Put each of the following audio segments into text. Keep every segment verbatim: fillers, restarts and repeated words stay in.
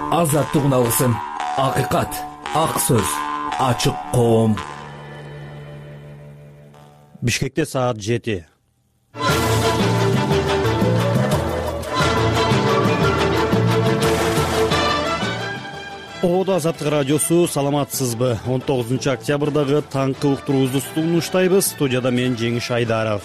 Азаттык унасын, акыйкат, ак сөз, ачык коом. Бишкекте саат жети. Оодо Азаттык радиосу, саламатсызбы? он тогузунчу октябрдагы таңкы уктуруубузду сунуштайбыз. Студияда мен Жеңиш Айдаров.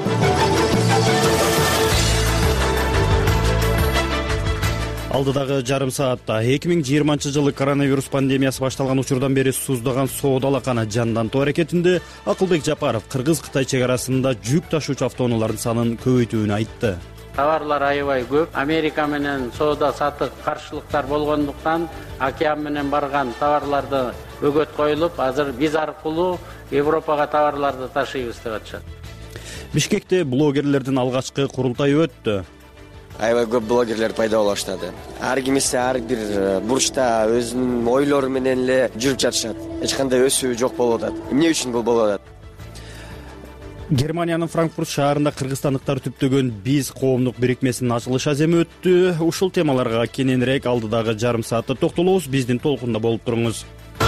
Алдыдагы жарым саатта эки миң жыйырманчы жылы коронавирус пандемиясы башталган учурдан бери суздаган соода алаканы жандантуу аракетинде Акылбек Жапаров Кыргыз-Кытай чек арасында жүк ташуучу автоунаалардын санын көбөйтүүнү айтты. Товарлар аябай көп. Америка менен соода сатык каршылыктар болгондуктан океан менен барган товарларды өгөт коюлуп, азыр биз аркылуу Европага товарларды ташыйбыз деп атышат. Бишкекте блогерлердин алгачкы курултайы өттү. Аябай көп блогерлер пайда боло баштады. Ар кимиси ар бир бурчта өзүнүн ойлору менен эле жүрүп жатышат. Эч кандай өсүү жок болуп атат. Эмне үчүн бул болуп атат? Германиянын Франкфурт шаарында кыргызстандыктар түптөгөн биз коомдук бирикмесинин ачылыш аземи өттү. Ушул темаларга кененирээк алдыдагы жарым саатта токтолобуз. Биздин толкунда болуп туруңуз.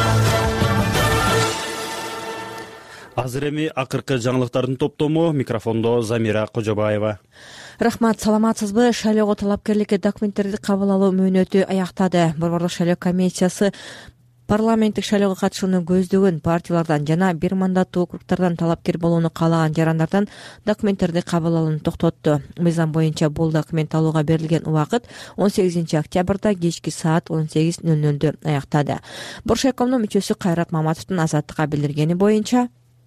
Азыр эми акыркы жаңылыктардын топтому. Микрофондо Замира Кожобаева. Рахмат, саламатсызбы? Шайлоого талапкерликке документтерди кабыл алуу мөөнөтү аяктады. Борборлук шайлоо комиссиясы парламенттик шайлоого катышууну көздөгөн партиялардан жана бир мандаттуу округдардан талапкер болууну каалаган жарандардан документтерди кабыл алууну токтотту. Мыйзам боюнча бул документ алууга берилген убакыт он сегизинчи октябрда кечки саат он сегиз нөл нөлдө аяктады. Боршайкомдун мүчөсү Кайрат Маматовдун Азаттыкка билдиргени боюнча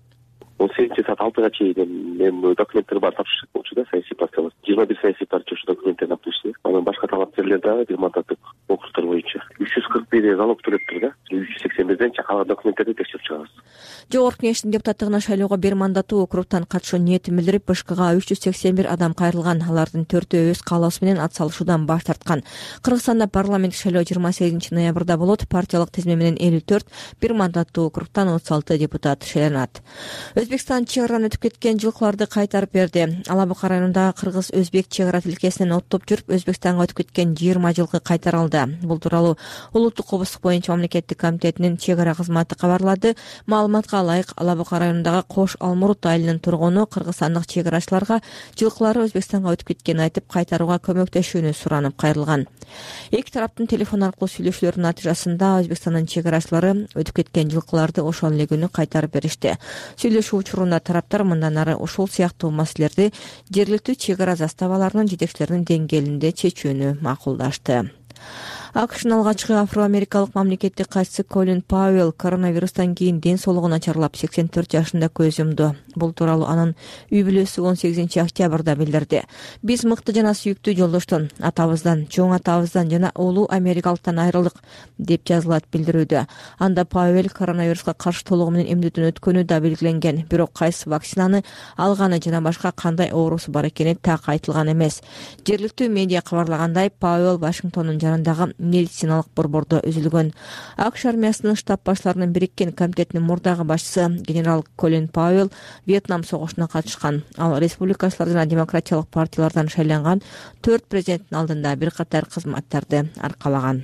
он сегизинчи саат алтыга чейин мен документтерди баары тапшырышат болчу да, саясий партиялар. жыйырма бир саясий партия ушу документтерди алып келишти. Анан башка талапкерлер дагы бир мандаттык округдар боюнча үч жүз кырк бир залог төлөптүр да. үч жүз сексен бирден калган документтерди текшерип чыгабыз. Жогорку кеңештин депутаттыгына шайлоого бир мандаттуу округтан катышуу ниетин билдирип, БШКга үч жүз сексен бир адам кайрылган. Алардын төртөө өз каалоосу менен ат салышуудан баш тарткан. Кыргызстанда парламенттик шайлоо жыйырма сегизинчи ноябрда болот. Партиялык тизме менен элүү төрт, бир мандаттуу округтан отуз алты депутат шайланат. Өзбекстан чек арадан өтүп кеткен жылкыларды кайтарып берди. Ала Бука районундагы кыргыз-өзбек чек ара тилкесинен оттоп жүрүп, Өзбекстанга өтүп кеткен жыйырма жылкы кайтарылды. Бул тууралуу улуттук кобустук боюнча мамлекеттик комитетинин чек ара кызматы кабарлады. Маалыматка ылайык, Ала Бука районундагы Кош Алмурут айылынын тургуну кыргызстандык чек арачыларга жылкылары Өзбекстанга өтүп кеткенин айтып, кайтарууга көмөктөшүүнү суранып кайрылган. Эки тараптын телефон аркылуу сүйлөшүүлөрүнүн натыйжасында Өзбекстандын чек арачылары өтүп кеткен жылкыларды ошол эле күнү кайтарып беришти. Сүйлөшүү учурунда тараптар мындан ары ушул сыяктуу маселелерди жергиликтүү чек ара заставаларынын жетекчилеринин деңгээлинде чечүүнү макулдашты. АКШнын алгачкы афро-америкалык мамлекеттик катчысы Колин Пауэлл коронавирустан кийин ден соолугу начарлап сексен төрт жашында көз жумду. Бул тууралуу анын үй бүлөсү он сегизинчи октябрда билдирди. Биз мыкты жана сүйүктүү жолдоштон, атабыздан, чоң атабыздан жана улуу америкалыктан айрылдык, деп жазылат билдирүүдө. Анда Пауэлл коронавируска каршы толугу менен эмдөөдөн өткөнү да белгиленген, бирок кайсы вакцинаны алганы жана башка кандай оорусу бар экени так айтылган эмес. Жергиликтүү медиа кабарлагандай, Пауэлл Вашингтондун жанындагы медициналык борбордо үзүлгөн. АКШ армиясынын штаб башларынын бириккен комитетинин мурдагы башчысы генерал Колин Пауэлл Вьетнам согушуна катышкан. Ал республикачылар жана демократиялык партиялардан шайланган төрт президенттин алдында бир катар кызматтарды аркалаган.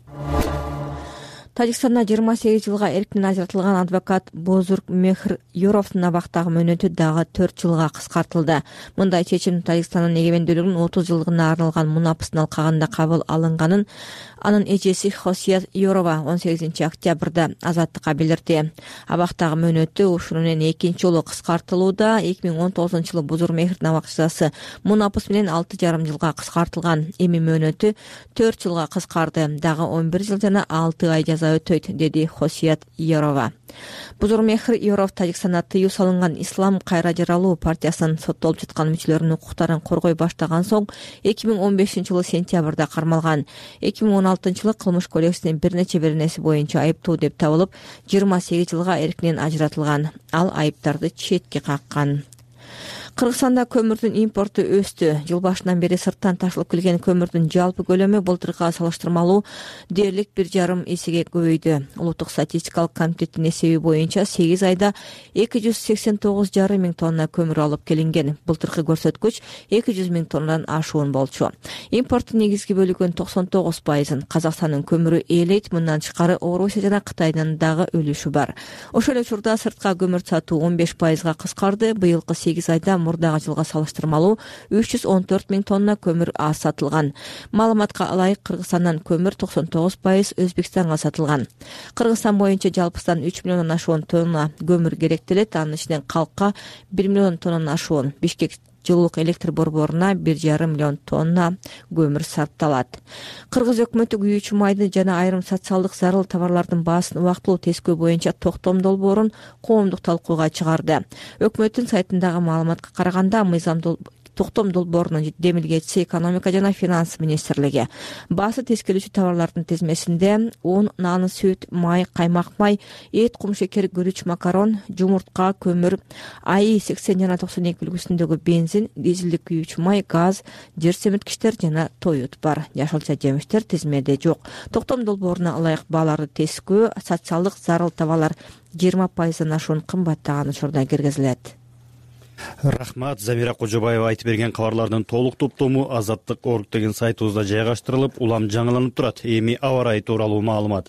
Тажикстанда жыйырма сегиз жылга эркинен ажыратылган адвокат Бозург Мехр Юровдун абактагы мөөнөтү дагы төрт жылга кыскартылды. Мындай чечим Тажикстандын эгемендүүлүгүнүн отуз жылдыгына арналган мунапыстын алкагында кабыл алынганын анын эжеси Хосият Юрова он сегизинчи октябрда Азаттыкка билдирди. Абактагы мөөнөтү ушуну менен экинчи жолу кыскартылууда. эки миң он тогузунчу жылы Бозург Мехрдин абак жазасы мунапыс менен алты жарым жылга кыскартылган. Эми мөөнөтү төрт жылга кыскарды. Дагы он бир жыл жана алты ай жаза өтөйт, деди Хосият Юрова. Бозург Мехр Юров Тажикстанда тыюу салынган Ислам кайра жаралуу партиясынын соттолуп жаткан мүчөлөрүнүн укуктарын коргой баштаган соң эки миң он бешинчи жылы сентябрда кармалган. эки миң он алтынчы жылы кылмыш кодексинин бир нече беренеси боюнча айыптуу деп табылып, жыйырма сегиз жылга эркинен ажыратылган. Ал айыптарды четке каккан. Кыргызстанда көмүрдүн импорту өстү. Жыл башынан бери сырттан ташылып келген көмүрдүн жалпы көлөмү былтыркыга салыштырмалуу дээрлик бир жарым эсеге көбөйдү. Улуттук статистикалык комитеттин эсеби боюнча сегиз айда эки жүз сексен тогуз жарым миң тонна көмүр алып келинген. Былтыркы көрсөткүч эки жүз миң тоннадан ашуун болчу. Импорттун негизги бөлүгүн токсон тогуз пайызын Казакстандын көмүрү ээлейт. Мындан тышкары Орусия жана Кытайдын дагы үлүшү бар. Ошол эле учурда сыртка көмүр сатуу он беш пайызга кыскарды. Быйылкы сегиз айда мурдагы жылга салыштырмалуу үч жүз он төрт миң тонна көмүр аз сатылган. Маалыматка ылайык Кыргызстандан көмүр токсон тогуз пайыз Өзбекстанга сатылган. Кыргызстан боюнча жалпысынан үч миллиондон ашуун тонна көмүр керектелет. Анын ичинен калкка бир миллион тоннадан ашуун, Бишкек жылуулук электр борборуна бир жарым миллион тонна көмүр сатылат. Кыргыз өкмөтү күйүүчү майды жана айрым социалдык зарыл товарлардын баасын убактылуу тескөө боюнча токтом долбоорун коомдук талкууга чыгарды. Өкмөттүн сайтындагы маалыматка караганда мыйзам токтом долбоорунун демилгечиси экономика жана финанс министрлиги. Баасы тескелүүчү товарлардын тизмесинде un, нан, сүт, май, каймак май, эт, кумшекер, күрүч, макарон, жумуртка, көмүр, АИ сексен жана токсон эки үлгүсүндөгү бензин, дизелдик күйүүчү май, газ, жер семирткичтер жана тоют бар. Жашылча жемиштер тизмеде жок. Токтом долбооруна ылайык бааларды тескөө, социалдык зарыл товарлар жыйырма пайыздан ашуун кымбаттаган учурда киргизилет. Рахмат. Замира Кожобаева айтып берген кабарлардын толук топтому Азаттык орг деген сайтыбызда жайгаштырылып, улам жаңыланып турат. Эми аба ырайы тууралуу маалымат.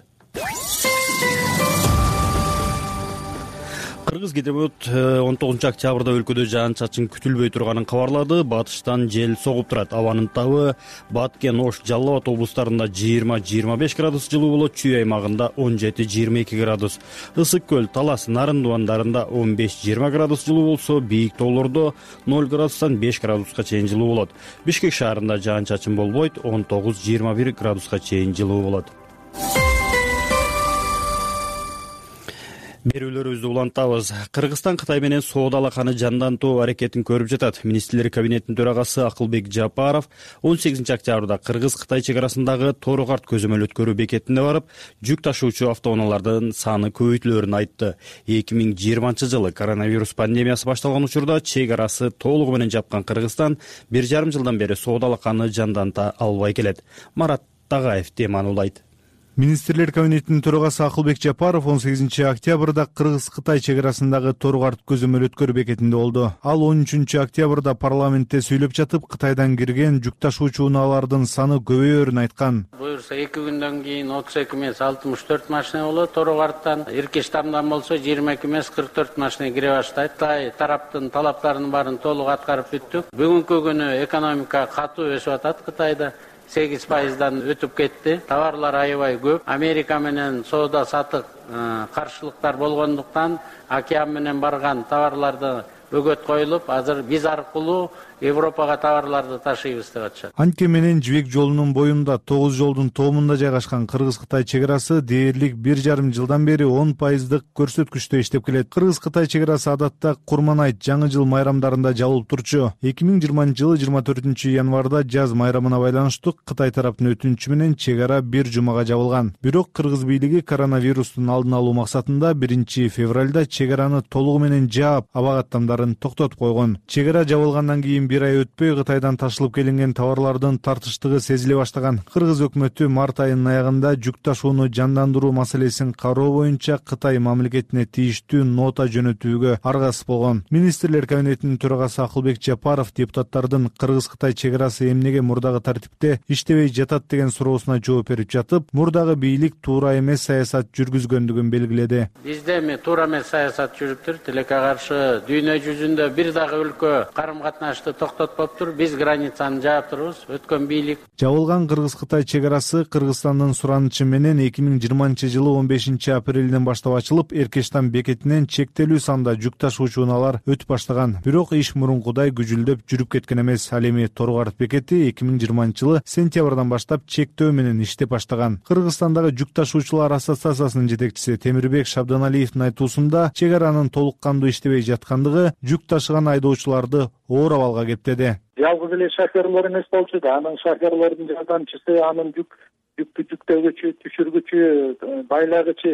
Кыргыз гидромет он тогузунчу октябрда өлкөдө жаан-чачын күтүлбөй турганын кабарлады. Батыштан жел согуп турат. Абанын табы Баткен, Ош, Жалал Абад облустарында жыйырма жыйырма беш градус жылуу болот. Чүй аймагында он жети жыйырма эки градус. Ысык көл, Талас, Нарын дубандарында он беш жыйырма градус жылуу болсо, бийик тоолордо ноль градустан беш градуска чейин жылуу болот. Бишкек шаарында жаан-чачын болбойт, он тогуз жыйырма бир градуска чейин жылуу болот. Берүүлөрүбүздү улантабыз. Кыргызстан Кытай менен соода алаканы жандантуу аракетин көрүп жатат. Министрлер кабинетинин төрагасы Акылбек Жапаров он сегизинчи октябрда Кыргыз-Кытай чек арасындагы Тору-Карт көзөмөл өткөрүү бекетине барып, жүк ташуучу автоунаалардын саны көбөйтүлөөрүн айтты. эки миң жыйырманчы жылы коронавирус пандемиясы башталган учурда чек арасы толугу менен жапкан Кыргызстан бир жарым жылдан бери соода алаканы жанданта албай келет. Марат Тагаев теманы улайт. Министрлер кабинетинин төрагасы Акылбек Жапаров он сегизинчи октябрда Кыргыз-Кытай чек арасындагы Тору-Карт көзөмөл өткөрүү бекетинде болду. Ал он үчүнчү октябрда парламентте сүйлөп жатып, Кытайдан кирген жүк ташуучу унаалардын саны көбөйөөрүн айткан. Буюрса эки күндөн кийин отуз эки эмес алтымыш төрт машина болот. Тору-Карттан Иркиштамдан болсо жыйырма эки эмес кырк төрт машина кире баштайт. Кытай тараптын талаптарынын баарын толук аткарып бүттүк. Бүгүнкү күнү экономика катуу өсүп атат Кытайда. сегиз пайыздан өтүп кетти. Товарлар аябай көп. Америка менен соода сатык каршылыктар болгондуктан океан менен барган товарларды бөгөт коюлуп, азыр биз аркылуу Европага товарларды ташыйбыз деп атышат. Анке менен жибек жолунун боюнда тогуз жолдун тоомунда жайгашкан Кыргыз-Кытай чек арасы дээрлик бир жарым жылдан бери он пайыздык көрсөткүчтө иштеп келет. Кыргыз-Кытай чек арасы адатта Курманайт жаңы жыл майрамдарында жабылып турчу. эки миң жыйырманчы жылы жыйырма төртүнчү январда жаз майрамына байланыштуу Кытай тараптын өтүнүчү менен чек ара бир жумага жабылган. Бирок Кыргыз бийлиги коронавирустун алдын алуу максатында биринчи февралда чек араны толугу менен жаап, аба каттамдарын токтотуп койгон. Чек ара жабылгандан кийин бир ай өтпөй Кытайдан ташылып келинген товарлардын тартыштыгы сезиле баштаган. Кыргыз өкмөтү март айынын аягында жүк ташууну жандандыруу маселесин кароо боюнча Кытай мамлекетине тийиштүү нота жөнөтүүгө аргасыз болгон. Министрлер кабинетинин төрагасы Акылбек Жапаров депутаттардын Кыргыз-Кытай чек арасы эмнеге мурдагы тартипте иштебей жатат деген суроосуна жооп берип жатып, мурдагы бийлик туура эмес саясат жүргүзгөндүгүн белгиледи. Бизде эми туура эмес саясат жүрүптүр. Тилекке каршы дүйнө жүзүндө бир дагы өлкө карым катнашты токтотпоптур. Биз границаны жаап турбуз. Өткөн бийлик. Жабылган Кыргыз-Кытай чек арасы Кыргызстандын суранычы менен эки миң жыйырманчы жылы он бешинчи апрелден баштап ачылып, Эркештам бекетинен чектелүү санда жүк ташуучу унаалар өтүп баштаган. Бирок иш мурункудай күжүлдөп жүрүп кеткен эмес. Ал эми Тору-Карт бекети эки миң жыйырманчы жылы сентябрдан баштап чектөө менен иштеп баштаган. Кыргызстандагы жүк ташуучулар ассоциациясынын жетекчиси Темирбек Шабданалиевдин айтуусунда чек аранын толук кандуу иштебей жаткандыгы жүк ташыган айдоочуларды оор абалга кептеди. Жалгыз эле шоферлор эмес болчу да, анын шоферлордун жардамчысы, анын жүк жүктү жүктөгүчү, түшүргүчү, байлагычы,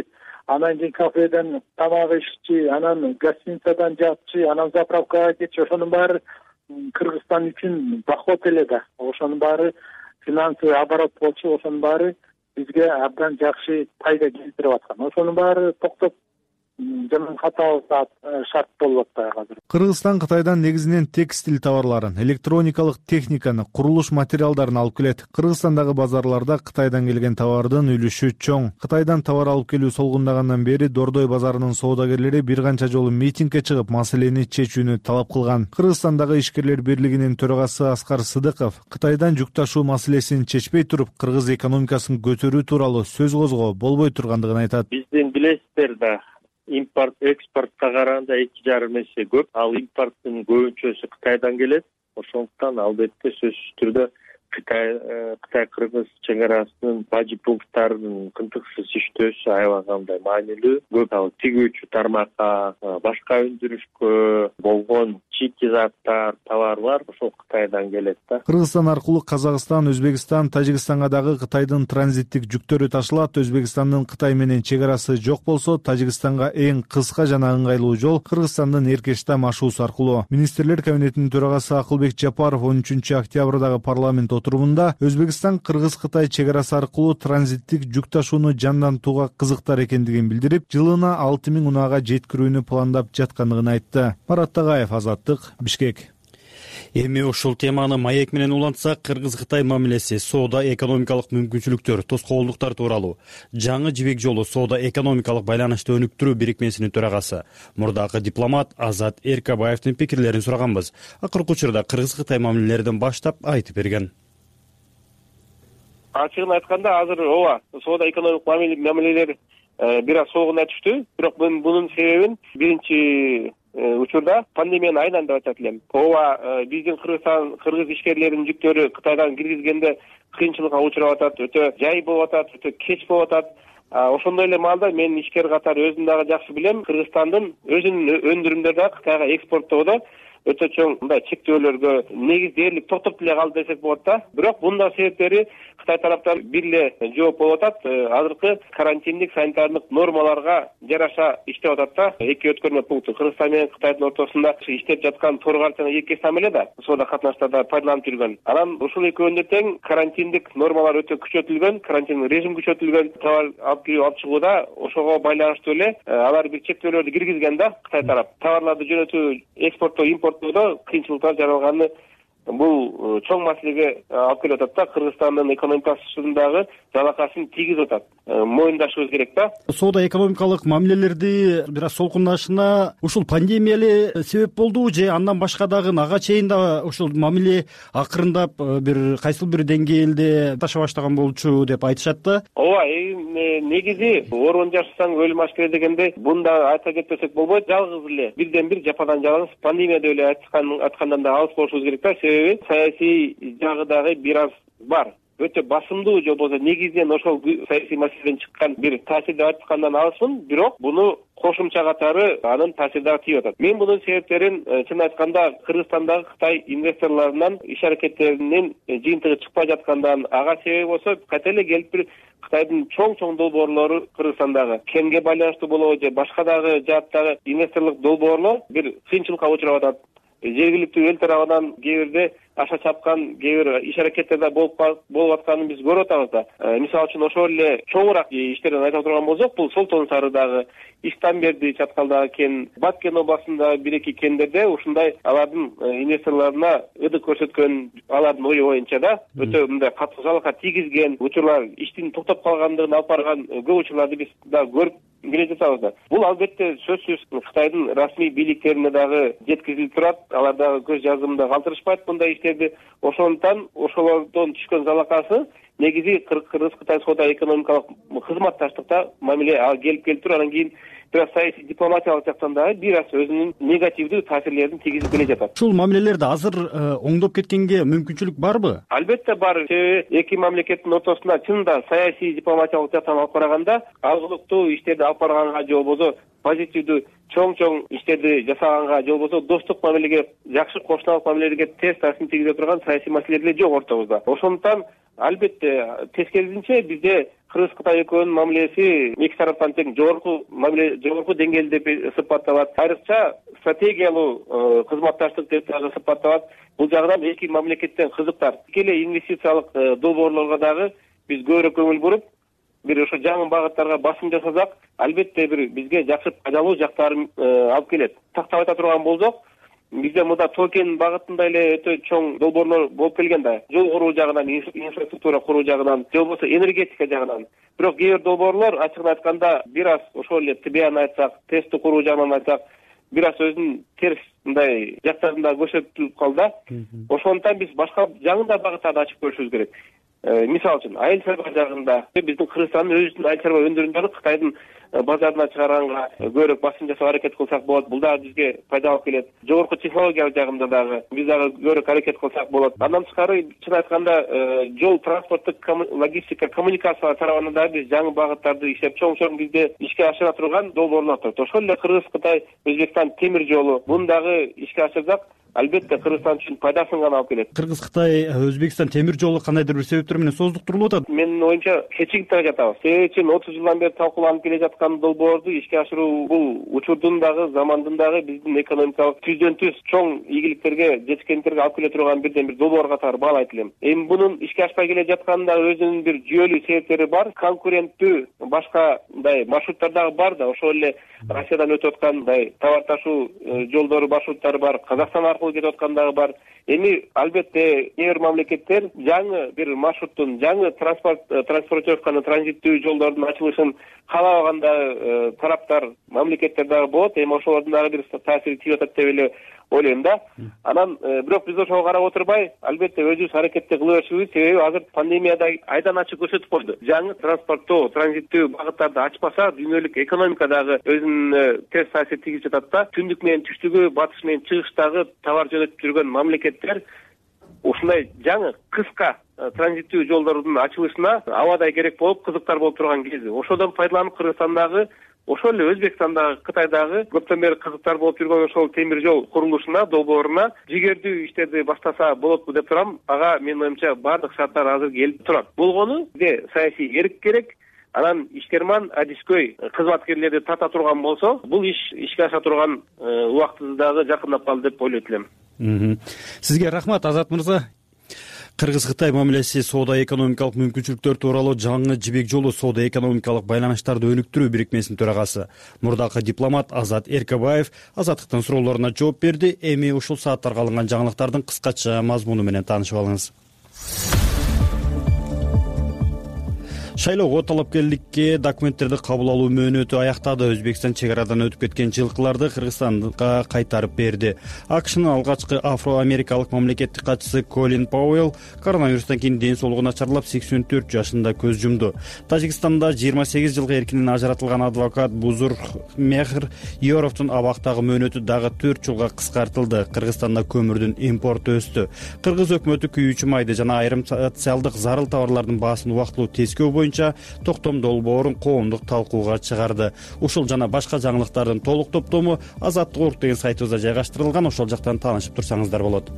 анан кийин кафеден тамак иччи, анан гостиницадан жатчы, анан заправкага кетчи. Ошонун баары Кыргызстан үчүн доход эле да. Ошонун баары финансовый оборот болчу, ошонун баары бизге абдан жакшы пайда келтирип аткан. Ошонун баары токтоп жаман катабыз шарт болуп атат азыр. Кыргызстан Кытайдан негизинен текстиль товарларын, электроникалык техниканы, курулуш материалдарын алып келет. Кыргызстандагы базарларда Кытайдан келген товардын үлүшү чоң. Кытайдан товар алып келүү солгундагандан бери Дордой базарынын соодагерлери бир канча жолу митингге чыгып, маселени чечүүнү талап кылган. Кыргызстандагы ишкерлер бирлигинин төрагасы Аскар Сыдыков Кытайдан жүк ташуу маселесин чечпей туруп, кыргыз экономикасын көтөрүү тууралуу сөз козгоо болбой тургандыгын айтат. Биздин билесиздер да, импорт экспортко караганда эки жарым эсе көп. Ал импорттун көбүнчөсү Кытайдан келет. Ошондуктан албетте сөзсүз түрдө Кытай Кытай Кыргыз чек арасынын бажы пункттарынын кынтыксыз иштөөсү аябагандай маанилүү. Көп ал тигүүчү тармакка, башка өндүрүшкө болгон чийки заттар, товарлар ошол Кытайдан келет да. Кыргызстан аркылуу Казакстан, Өзбекстан, Тажикстанга дагы Кытайдын транзиттик жүктөрү ташылат. Өзбекстандын Кытай менен чек арасы жок болсо, Тажикстанга эң кыска жана ыңгайлуу жол Кыргызстандын Эркештам ашуусу аркылуу. Министрлер кабинетинин төрагасы Акылбек Жапаров он үчүнчү октябрдагы парламент отурумунда Өзбекстан Кыргыз-Кытай чек арасы аркылуу транзиттик жүк ташууну жандантууга кызыктар экендигин билдирип, жылына алты миң унаага жеткирүүнү пландап жаткандыгын айтты. Марат Тагаев, Азаттык, Бишкек. Эми ушул теманы маек менен улантсак, Кыргыз-Кытай мамилеси, соода экономикалык мүмкүнчүлүктөр, тоскоолдуктар тууралуу. Жаңы жибек жолу соода экономикалык байланышты өнүктүрүү бирикмесинин төрагасы, мурдакы дипломат Азат Эркабаевдин пикирлерин сураганбыз. Акыркы учурда Кыргыз-Кытай мамилелерден баштап айтып берген. Ачыгын айтканда азыр ооба соода экономикалык мамилелер бир аз солгуна түштү. Бирок мен бунун себебин биринчи учурда пандемиянын айынан деп айтат элем. Ооба биздин Кыргызстан кыргыз ишкерлеринин жүктөрү Кытайдан киргизгенде кыйынчылыкка учурап атат, өтө жай болуп атат, өтө кеч болуп атат. Ошондой эле маалда мен ишкер катары өзүм дагы жакшы билем, Кыргызстандын өзүнүн өндүрүмдөрү да Кытайга экспорттоодо өтө чоң мындай чектөөлөргө негиз дээрлик токтоп деле калды десек болот да. Бирок бунда себептери Кытай тараптан бир эле жооп болуп атат. Азыркы карантиндик санитардык нормаларга жараша иштеп атат да. Эки өткөрмө пункту Кыргызстан менен Кытайдын ортосунда иштеп жаткан торгар жана эки самеле да соода катнаштарда пайдаланып жүргөн. Анан ушул экөөнү тең карантиндик нормалар өтө күчөтүлгөн, карантиндик режим күчөтүлгөн, товар алып кирүү алып чыгууда ошого байланыштуу эле алар бир чектөөлөрдү киргизген да Кытай тарап. Товарларды жөнөтүү, экспорттоо, импорттоодо кыйынчылыктар жаралганы бул чоң маселеге алып келип атат да. Кыргызстандын экономикасындагы жалакасын тийгизип атат. Моюндашыбыз керек да. Соода экономикалык мамилелерди бир аз солкунашына ушул пандемия эле себеп болдубу же андан башка дагы ага чейин да ушул мамиле акырындап бир кайсыл бир деңгээлде таша баштаган болчу деп айтышат да. Ооба, негизи орун жашасаң өлүм ашкере дегенде бунда айта кетпесек болбойт. Жалгыз эле бирден бир жападан жалгыз пандемия деп эле айткандан да алыс болушубуз керек да. Себеби саясий жагы дагы бир аз бар. Өтө басымдуу же болбосо негизинен ошол саясий маселеден чыккан бир таасир деп айткандан алысмын, бирок буну кошумча катары анын таасири дагы тийип атат. Мен бунун себептерин чын айтканда Кыргызстандагы Кытай инвесторлорунан иш аракеттеринин жыйынтыгы чыкпай жаткандан, ага себеп болсо кайта эле келип бир Кытайдын чоң-чоң долбоорлору Кыргызстандагы кемге байланыштуу болобу же башка дагы жааттагы инвесторлук долбоорлор бир кыйынчылыкка учурап атат. Жергиликтүү эл тарабынан кээ бирде аша чапкан кээ бир иш аракеттерде болуп болуп атканын биз көрүп атабыз да. Мисалы үчүн ошол эле чоңураак иштерден айта турган болсок, бул Солтон Сарыдагы, Иштанберди чаткалдагы кен, Баткен областындагы бир эки кендерде ушундай алардын инвесторлоруна ыдык көрсөткөн, алардын ою боюнча да өтө мындай катуу залалга тийгизген учурлар, иштин токтоп калгандыгын алып барган көп учурларды биз дагы көрүп келе жатабыз да. Бул албетте сөзсүз Кытайдын расмий бийликтерине дагы жеткизилип турат. Алар дагы көз жазымында калтырышпайт мындай иштерди. Ошондуктан ошолордон түшкөн залакасы негизи Кыргыз-Кытай соода экономикалык кызматташтыкта мамиле келип келиптир. Анан кийин бир аз саясий дипломатиялык жактан дагы бир аз өзүнүн негативдүү таасирлерин тийгизип келе жатат. Ушул мамилелерди азыр оңдоп кеткенге мүмкүнчүлүк барбы? Албетте бар. Себеби эки мамлекеттин ортосунда чынында саясий дипломатиялык жактан алып караганда алгылыктуу иштерди алып барганга же болбосо позитивдүү чоң-чоң иштерди жасаганга же болбосо достук мамилеге, жакшы кошуналык мамилеге терс таасирин тийгизе турган саясий маселелер эле жок ортобузда. Ошондуктан албетте тескерисинче бизде Кыргыз Кытай экөөнүн мамилеси эки тараптан тең жогорку мамиле жогорку деңгээлде деп сыпатталат. Айрыкча стратегиялуу кызматташтык деп дагы сыпатталат. Бул жагынан эки мамлекеттен кызыктар. Тикелей инвестициялык долбоорлорго дагы биз көбүрөөк көңүл буруп, бир ошо жаңы багыттарга басым жасасак, албетте бир бизге жакшы пайдалуу жактарын алып келет. Тактап айта турган болсок, бизде мында Токен багытында эле өтө чоң долбоорлор болуп келген да. Жол куруу жагынан, инфраструктура куруу жагынан, же болбосо энергетика жагынан. Бирок кээ бир долбоорлор ачыгын айтканда бир аз ошол эле ТБАны айтсак, тестти куруу жагынан айтсак, бир аз өзүнүн терс мындай жактарында көрсөтүлүп калды. Ошондуктан биз башка жаңы да багыттарды ачып көрүшүбүз керек. Мисалы үчүн айыл чарба жагында биздин Кыргызстандын өзүнүн айыл чарба өндүрүүнү дагы Кытайдын базарына чыгарганга көбүрөөк басым жасап аракет кылсак болот. Бул дагы бизге пайда алып келет. Жогорку технология жагында дагы биз дагы көбүрөөк аракет кылсак болот. Андан тышкары чын айтканда жол транспорттук логистика коммуникациялар тарабынан дагы биз жаңы багыттарды иштеп чоң чоң бизде ишке ашыра турган долбоорлор турат. Ошол эле Кыргыз Кытай Өзбекстан темир жолу муну дагы ишке ашырсак, албетте Кыргызстан үчүн пайдасын гана алып келет. Кыргыз Кытай Өзбекстан темир жолу кандайдыр бир себептер менен создуктурулуп атат. Менин оюмча кечигип жатабыз. Себеби үчүн отуз жылдан бери талкууланып келе жаткан долбоорду ишке ашыруу бул учурдун дагы, замандын дагы биздин экономикалык түздөн түз чоң ийгиликтерге, жетишкендиктерге алып келе турган бирден бир долбоор катары баалайт элем. Эми мунун ишке ашпай келе жатканында өзүнүн бир жүйөлүү себептери бар. Конкуренттүү башка мындай маршруттар дагы бар да, ошол эле Россиядан өтүп аткан мындай товар ташуу жолдору, маршруттары бар. Казакстан аркылуу кетип аткан дагы бар. Эми албетте кээ бир мамлекеттер жаңы бир маршруттун, жаңы транспорт транспортировканын транзиттүү жолдордун ачылышын каалабаган тараптар, мамлекеттер дагы болот. Эми ошолордун дагы бир таасири тийип атат деп эле ойлойм да. Анан бирок биз ошого карап отурбай, албетте өзүбүз аракетти кыла беришибиз. Себеби азыр пандемияда айдан ачык көрсөтүп койду. Жаңы транспорттоо, транзиттүү багыттарды ачпаса, дүйнөлүк экономика дагы өзүнүн терс таасир тийгизип жатат да. Түндүк менен түштүгү, батыш менен чыгыштагы товар жөнөтүп жүргөн мамлекеттер ушундай жаңы кыска транзиттүү жолдордун ачылышына абадай керек болуп, кызыктар болуп турган кези. Ошодон пайдаланып Кыргызстандагы, ошол эле Өзбекстандагы, Кытайдагы көптөн бери кызыктар болуп жүргөн ошол темир жол курулушуна, долбооруна жигердүү иштерди баштаса болотпу деп турам. Ага менин оюмча баардык шарттар азыр келип турат. Болгону бизге саясий эрк керек. Анан ишкерман, адискөй кызматкерлерди тарта турган болсо, бул иш ишке аша турган убактыбыз дагы жакындап калды деп ойлойт элем. Сизге рахмат, Азат мырза. Кыргыз Кытай мамилеси соода экономикалык мүмкүнчүлүктөр тууралуу жаңы жибек жолу соода экономикалык байланыштарды өнүктүрүү бирикмесинин төрагасы, мурдакы дипломат Азат Эркебаев азаттыктын суроолоруна жооп берди. Эми ушул сааттарга алынган жаңылыктардын кыскача мазмуну менен таанышып алыңыз. Шайлоого талапкерликке документтерди кабыл алуу мөөнөтү аяктады. Өзбекстан чек арадан өтүп кеткен жылкыларды Кыргызстанга кайтарып берди. АКШнын алгачкы афро-америкалык мамлекеттик катчысы Колин Пауэлл коронавирустан кийин ден соолугу начарлап сексен төрт жашында көз жумду. Тажикстанда жыйырма сегиз жылга эркинен ажыратылган адвокат Бузур Мехр Йоровдун абактагы мөөнөтү дагы төрт жылга кыскартылды. Кыргызстанда көмүрдүн импорту өстү. Кыргыз өкмөтү күйүүчү майды жана айрым социалдык зарыл товарлардын баасын убактылуу тескөө боюнча токтом долбоорун коомдук талкууга чыгарды. Ушул жана башка жаңылыктардын толук топтому Азаттык Орг деген сайтыбызда жайгаштырылган. Ошол жактан таанышып турсаңыздар болот.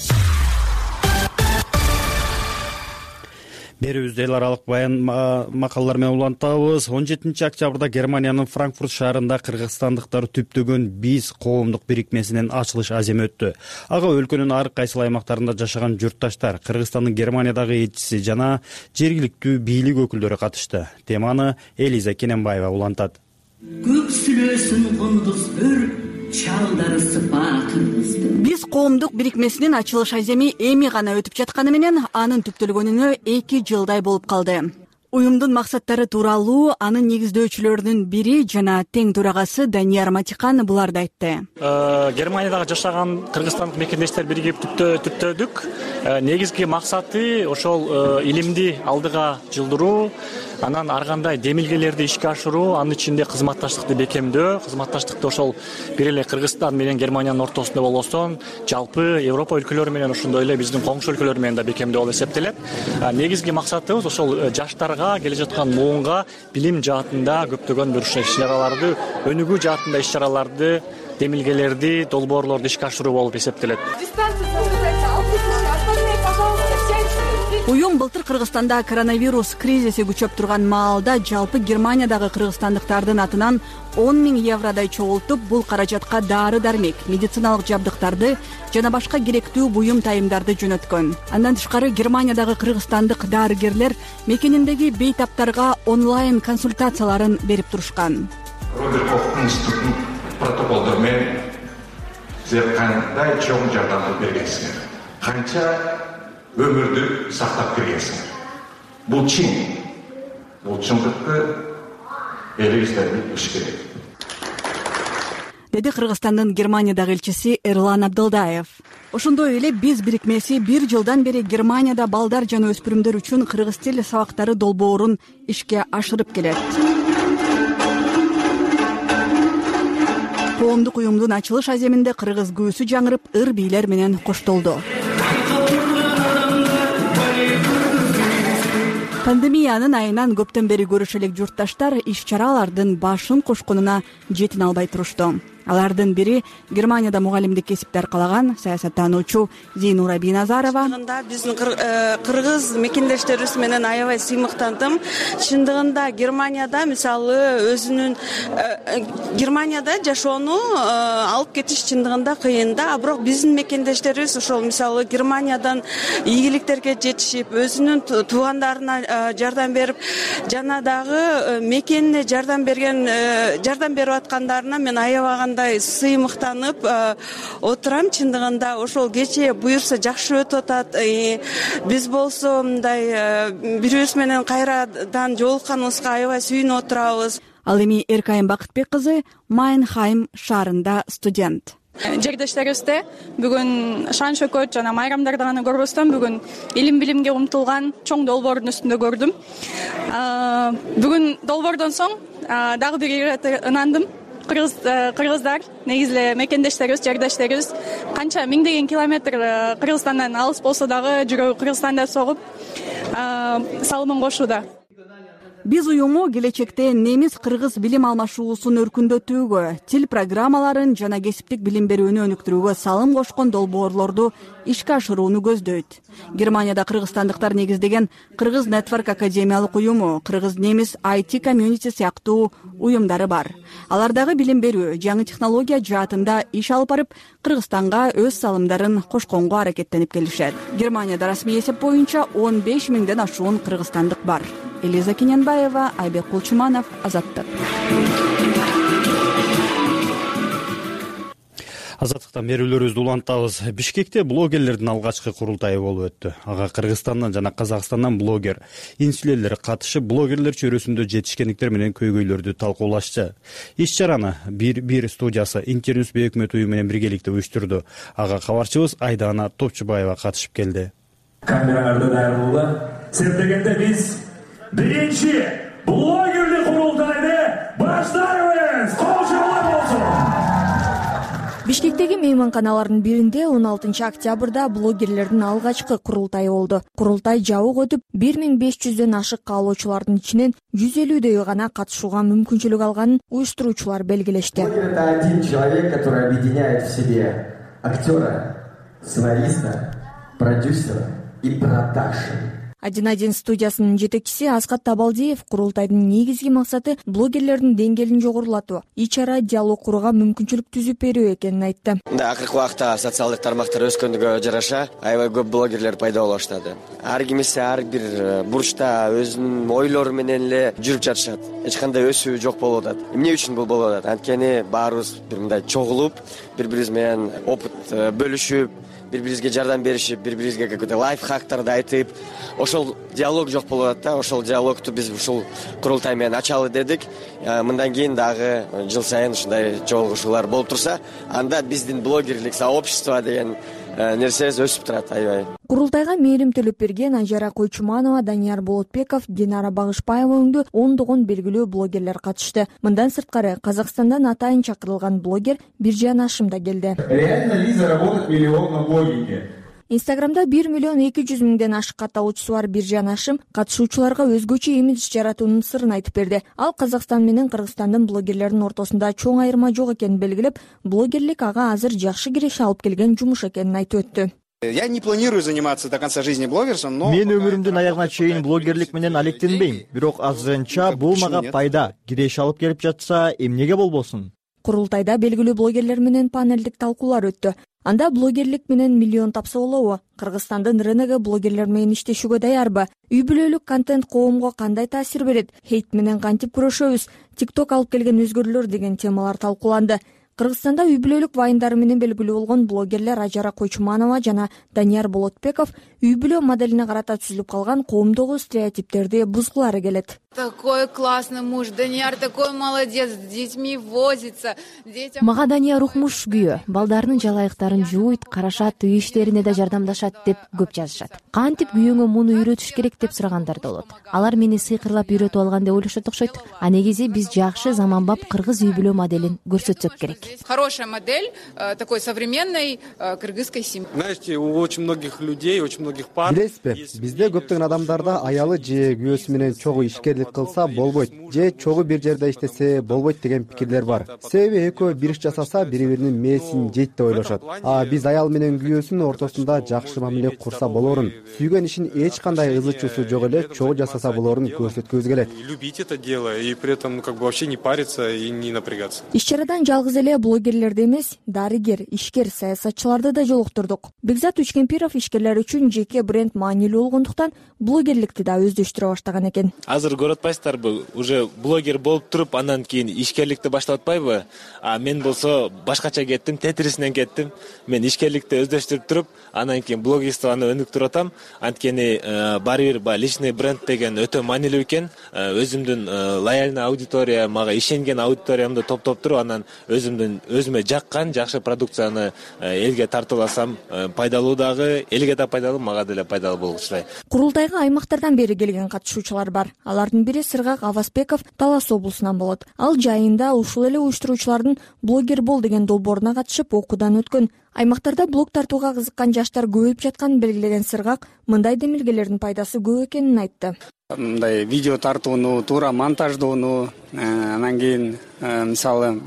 Берүүбүздү эл аралык баян макалалар менен улантабыз. он жетинчи октябрда Германиянын Франкфурт шаарында кыргызстандыктар түптөгөн биз коомдук бирикмесинин ачылыш аземи өттү. Ага өлкөнүн ар кайсыл аймактарында жашаган журтташтар, Кыргызстандын Германиядагы элчиси жана жергиликтүү бийлик өкүлдөрү катышты. Теманы Элиза Кененбаева улантат. Көк сүлөөсүн кондур чалдары сыпатыбызды. Биз коомдук бирикмесинин ачылыш аземи эми гана өтүп жатканы менен анын түптөлгөнүнө эки жылдай болуп калды. Уюмдун максаттары тууралуу анын негиздөөчүлөрүнүн бири жана тең төрагасы Данияр Матикан буларды айтты. Германиядагы жашаган кыргызстандык мекендештер биригип түптөдүк. Негизги максаты ошол илимди алдыга жылдыруу, анан ар кандай демилгелерди ишке ашыруу, анын ичинде кызматташтыкты бекемдөө. Кызматташтыкты ошол бир эле Кыргызстан менен Германиянын ортосунда болбостон, жалпы Европа өлкөлөрү менен ошондой эле биздин коңшу өлкөлөр менен да бекемдөө болуп эсептелет. Негизги максатыбыз ошол жаштарга, келе жаткан муунга билим жаатында көптөгөн бир иш-чараларды, өнүгүү жаатында иш-чараларды, демилгелерди, долбоорлорду ишке ашыруу болуп эсептелет. уюм былтыр Кыргызстанда коронавирус кризиси күчөп турган маалда жалпы Германиядагы кыргызстандыктардын атынан он миң евродай чогултуп, бул каражатка дары дармек, медициналык жабдыктарды жана башка керектүү буюм тайымдарды жөнөткөн. Андан тышкары Германиядагы кыргызстандык дарыгерлер мекениндеги бейтаптарга онлайн консультацияларын берип турушкан. Роберт Кох институтунун протоколдору менен силер кандай чоң жардамды бергенсиңер, канча өмүрдү сактап киргенсиңер. Бул чын. Бул чындыкты элибиздер билиш керек. Деди Кыргызстандын Германиядагы элчиси Эрлан Абдылдаев. Ошондой эле биз бирикмеси бир жылдан бери Германияда балдар жана өспүрүмдөр үчүн кыргыз тил сабактары долбоорун ишке ашырып келет. Коомдук уюмдун ачылыш аземинде кыргыз күүсү жаңырып, ыр бийлер менен коштолду. Пандемиянын айынан көптөн бери көрүшө элек журтташтар иш-чаралардын башын кошконуна жетине албай турушту. Алардын бири Германияда мугалимдик кесипти аркалаган саясаттануучу Зейнура Биназарова. Биздин кыргыз мекендештерибиз менен аябай сыймыктандым. Чындыгында Германияда мисалы өзүнүн Германияда жашоону алып кетиш чындыгында кыйын да, бирок биздин мекендештерибиз ошол мисалы Германиядан ийгиликтерге жетишип, өзүнүн туугандарына жардам берип, жана дагы мекенине жардам берген жардам берип аткандарына мен аябаган сыймыктанып отурам. Чындыгында ошол кече буюрса жакшы өтүп атат. Биз болсо мындай бирибиз менен кайрадан жолукканыбызга аябай сүйүнүп отурабыз. Ал эми Эркайым Бакытбек кызы Майнхайм шаарында студент. Жердештерибизде бүгүн шан шөкөт жана майрамдарды гана көрбөстөн бүгүн илим билимге умтулган чоң долбоордун үстүндө көрдүм. Бүгүн долбоордон соң дагы бир ирет ынандым. Кыргыз кыргыздар негизи мекендештерибиз, жердештерибиз канча миңдеген километр Кыргызстандан алыс болсо дагы жүрөгү Кыргызстанда согуп салымын кошууда. Биз уюму келечекте немис-кыргыз билим алмашуусун өркүндөтүүгө, тил программаларын жана кесиптик билим берүүнү өнүктүрүүгө салым кошкон долбоорлорду ишке ашырууну көздөйт. Германияда кыргызстандыктар негиздеген Кыргыз Network академиялык уюму, Кыргыз немис ай ти комьюнити сыяктуу уюмдары бар. Алардагы билим берүү, жаңы технология жаатында иш алып барып, Кыргызстанга өз салымдарын кошконго аракеттенип келишет. Германияда расмий эсеп боюнча он беш миңден ашуун кыргызстандык бар. Элиза Кененбаева, Айбек Кулчуманов, Азаттык. Азаттыктан берүүлөрүбүздү улантабыз. Бишкекте блогерлердин алгачкы курултайы болуп өттү. Ага Кыргызстандан жана Казакстандан блогер, инсүлелер катышып, блогерлер чөйрөсүндө жетишкендиктер менен көйгөйлөрдү талкуулашчы. Иш-чараны бир бир студиясы Интерньюс бейөкмөт уюму менен биргеликте уюштурду. Ага кабарчыбыз Айдана Топчубаева катышып келди. Камераларда даяр болду. Септегенде биз биринчи блогерлик курултайды баштайбыз. Колшоолор болсун. Бишкектеги мейманканалардын биринде он алтынчы октябрда блогерлердин алгачкы курултайы болду. Курултай жабык өтүп, бир миң беш жүздөн ашык каалоочулардын ичинен жүз элүүдөйү гана катышууга мүмкүнчүлүк алганын уюштуруучулар белгилешти. Это один человек, который объединяет в себе актера, сценариста, продюсера и продакшн. один один студиясынын жетекчиси Аскат Табалдиев курултайдын негизги максаты блогерлердин деңгээлин жогорулатуу, ич-ара диалог курууга мүмкүнчүлүк түзүп берүү экенин айтты. Да, акыркы убакта социалдык тармактар өскөндүгө жараша аябай көп блогерлер пайда боло баштады. Ар кимиси ар бир бурчта өзүнүн ойлору менен эле жүрүп жатышат. Эч кандай өсүү жок болуп атат. Эмне үчүн бул болуп атат? Анткени баарыбыз бир мындай чогулуп, бири-бирибиз менен опыт бөлүшүп, бири-бирибизге жардам беришип, бири-бирибизге какой-то лайфхактарды айтып, ошол диалог жок болуп атат да. Ошол диалогту биз ушул курултай менен ачалы дедик. Мындан кийин дагы жыл сайын ушундай чогулушуулар болуп турса, анда биздин блогерлик сообщество деген нерсебиз өсүп турат аябай. Курултайга мээрим төлөп берген Ажара Койчуманова, Данияр Болотбеков, Динара Багышбаева өңдү ондогон белгилүү блогерлер катышты. Мындан сырткары Казакстандан атайын чакырылган блогер Биржан Ашим да келди. Реально ли заработать миллион на блогинге? Инстаграмда бир миллион эки жүз миңден ашык катталуучусу бар Биржан Ашим катышуучуларга өзгөчө имидж жаратуунун сырын айтып берди. Ал Казакстан менен Кыргызстандын блогерлеринин ортосунда чоң айырма жок экенин белгилеп, блогерлик ага азыр жакшы киреше алып келген жумуш экенин айтып өттү. Я не планирую заниматься до конца жизни блогерством, но мен өмүрүмдүн аягына чейин блогерлик менен алектенбейм, бирок азырынча бул мага пайда, киреш алып келип жатса, эмнеге болбосун. Курултайда белгилүү блогерлер менен панелдик талкуулар өттү. Анда блогерлик менен миллион тапса болобу? Кыргызстандын рыногу блогерлер менен иштешүүгө даярбы? Үй бүлөлүк контент коомго кандай таасир берет? Хейт менен кантип күрөшөбүз? TikTok алып келген өзгөрүүлөр деген темалар талкууланды. Кыргызстанда үй бүлөлүк вайындары менен белгилүү болгон блогерлер Ажара Койчуманова жана Данияр Болотбеков үй бүлө моделине карата түзүлүп калган коомдогу стереотиптерди бузгулары келет. Такой классный муж, Данияр такой молодец, с детьми возится. Мага Данияр укмуш күйөө, балдарынын жалайыктарын жууйт, карашат, үй иштерине да жардамдашат деп көп жазышат. Кантип күйөөңө муну үйрөтүш керек деп сурагандар да болот. Алар мени сыйкырлап үйрөтүп алган деп ойлошот окшойт. А негизи биз жакшы заманбап кыргыз үй бүлө моделин көрсөтсөк керек. Хорошая модель такой современной кыргызской семьи. Знаете, у очень многих людей, очень многих пар. Билесизби, бизде көптөгөн адамдарда аялы же күйөөсү менен чогуу ишкерлик кылса болбойт, же чогуу бир жерде иштесе болбойт деген пикирлер бар. Себеби экөө бир иш жасаса бири-биринин мээсин жейт деп ойлошот. А биз аял менен күйөөсүнүн ортосунда жакшы мамиле курса болорун, сүйгөн ишин эч кандай ызы чуусу жок эле чогуу жасаса болорун көрсөткүбүз келет. Любить это дело и при этом как бы вообще не париться и не напрягаться. Иш-чарадан жалгыз эле блогерлерди эмес, дарыгер, ишкер, саясатчыларды да жолуктурдук. Бекзат Үчкемпиров ишкерлер үчүн жеке бренд маанилүү болгондуктан блогерликти да өздөштүрө баштаган экен. Азыр көрүп атпайсыздарбы, уже блогер болуп туруп, андан кийин ишкерликти баштап атпайбы? А мен болсо башкача кеттим, тетрисинен кеттим. Мен ишкерликти өздөштүрүп туруп, андан кийин блогерствону өнүктүрүп атам. Анткени баары бир личный бренд деген өтө маанилүү экен. Өзүмдүн лояльный аудитория, мага ишенген аудиториямды топтоп туруп, анан өзүмдүн өзүмө жаккан жакшы продукцияны элге тартып алсам пайдалуу дагы, элге да пайдалуу, мага деле пайдалуу болуштай. Курултайга аймактардан бери келген катышуучулар бар. Алардын бири Сыргак Авазбеков Талас облусунан болот. Ал жайында ушул эле уюштуруучулардын блогер бол деген долбооруна катышып окуудан өткөн. Аймактарда блог тартууга кызыккан жаштар көбөйүп жатканын белгилеген Сыргак мындай демилгелердин пайдасы көп экенин айтты. Мындай видео тартууну, туура монтаждоону, анан кийин мисалы